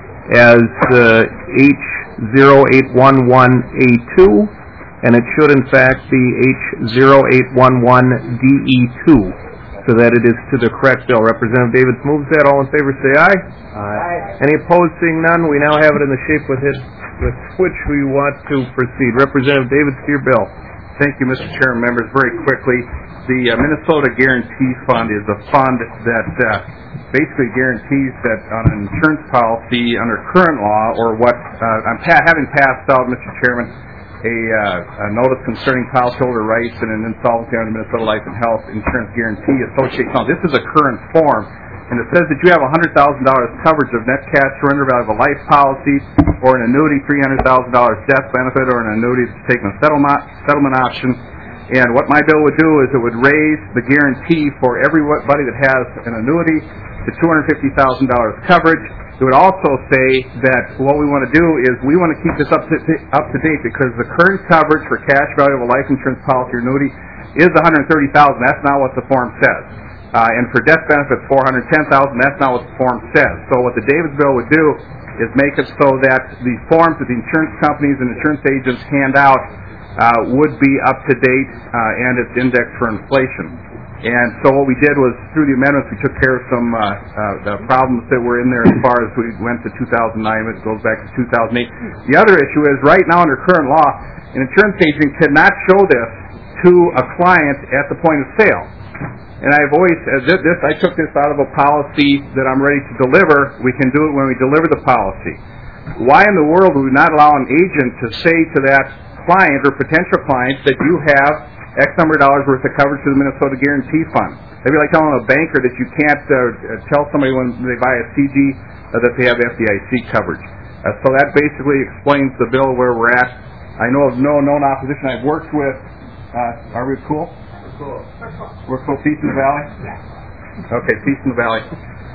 as uh, H zero eight one one A two, and it should in fact be H zero eight one one D E two, so that it is to the correct bill. Representative David moves that. All in favor say aye. Aye. Any opposed? Seeing none, we now have it in the shape with it, with which we want to proceed. Representative David, to your bill. Thank you, Mister Chairman. Members, very quickly, the uh, Minnesota Guarantee Fund is a fund that uh, basically guarantees that on an insurance policy under current law, or what uh, I'm pa- having passed out, Mister Chairman, a, uh, a notice concerning policyholder rights and an insolvency under Minnesota Life and Health Insurance Guarantee Association. Now, this is a current form, and it says that you have one hundred thousand dollars coverage of net cash surrender value of a life policy, or an annuity, three hundred thousand dollars death benefit, or an annuity that's taken a settlement, settlement option. And what my bill would do is it would raise the guarantee for everybody that has an annuity to two hundred fifty thousand dollars coverage. It would also say that what we want to do is we want to keep this up to, up to date, because the current coverage for cash value of a life insurance policy or annuity is one hundred thirty thousand dollars. That's not what the form says. Uh, and for death benefits, four hundred ten thousand dollars. That's not what the form says. So what the Davis bill would do is make it so that the forms that the insurance companies and insurance agents hand out uh, would be up to date uh, and it's indexed for inflation. And so what we did was, through the amendments, we took care of some uh, uh, the problems that were in there as far as we went to two thousand nine. It goes back to two thousand eight. The other issue is, right now under current law, an insurance agent cannot show this to a client at the point of sale. And I've always said this, this, I took this out of a policy that I'm ready to deliver. We can do it when we deliver the policy. Why in the world would we not allow an agent to say to that client or potential client that you have X number of dollars worth of coverage to the Minnesota Guarantee Fund? It'd be like telling a banker that you can't uh, tell somebody when they buy a C D uh, that they have F D I C coverage. Uh, so that basically explains the bill where we're at. I know of no known opposition. I've worked with, uh, are we cool? We're cool. We're cool. Peace in the Valley? Okay, peace in the Valley.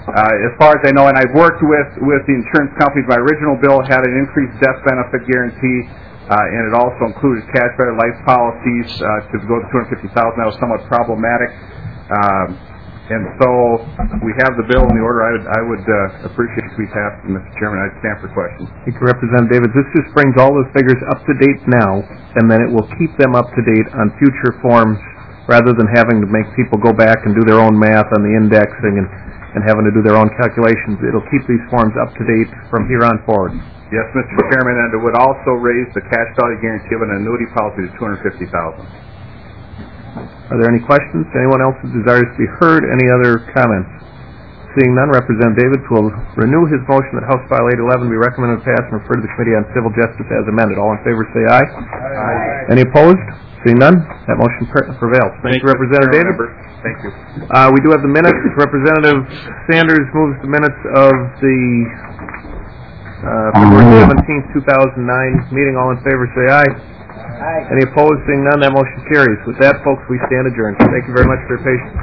Uh, as far as I know, and I've worked with, with the insurance companies, my original bill had an increased death benefit guarantee, uh, and it also included cash value life policies uh, to go to two hundred fifty thousand dollars. That was somewhat problematic. Um, and so we have the bill in the order. I would, I would uh, appreciate if we passed it, Mister Chairman. I'd stand for questions. Thank you, Representative Davis. This just brings all those figures up to date now, and then it will keep them up to date on future forms rather than having to make people go back and do their own math on the indexing and, and having to do their own calculations. It'll keep these forms up to date from here on forward. Yes, Mister Chairman, and it would also raise the cash value guarantee of an annuity policy to two hundred fifty thousand dollars. Are there any questions? Anyone else who desires to be heard? Any other comments? Seeing none, Representative Davis will renew his motion that House File eight eleven be recommended to pass and refer to the Committee on Civil Justice as amended. All in favor say aye. Aye. Any opposed? Seeing none, that motion prevails. Thank, Thank you, Representative Davis. Thank you. Uh, we do have the minutes. Representative Sanders moves the minutes of the uh, February seventeenth, two thousand nine meeting. All in favor say aye. Aye. Any opposed? Seeing none, that motion carries. With that, folks, we stand adjourned. Thank you very much for your patience.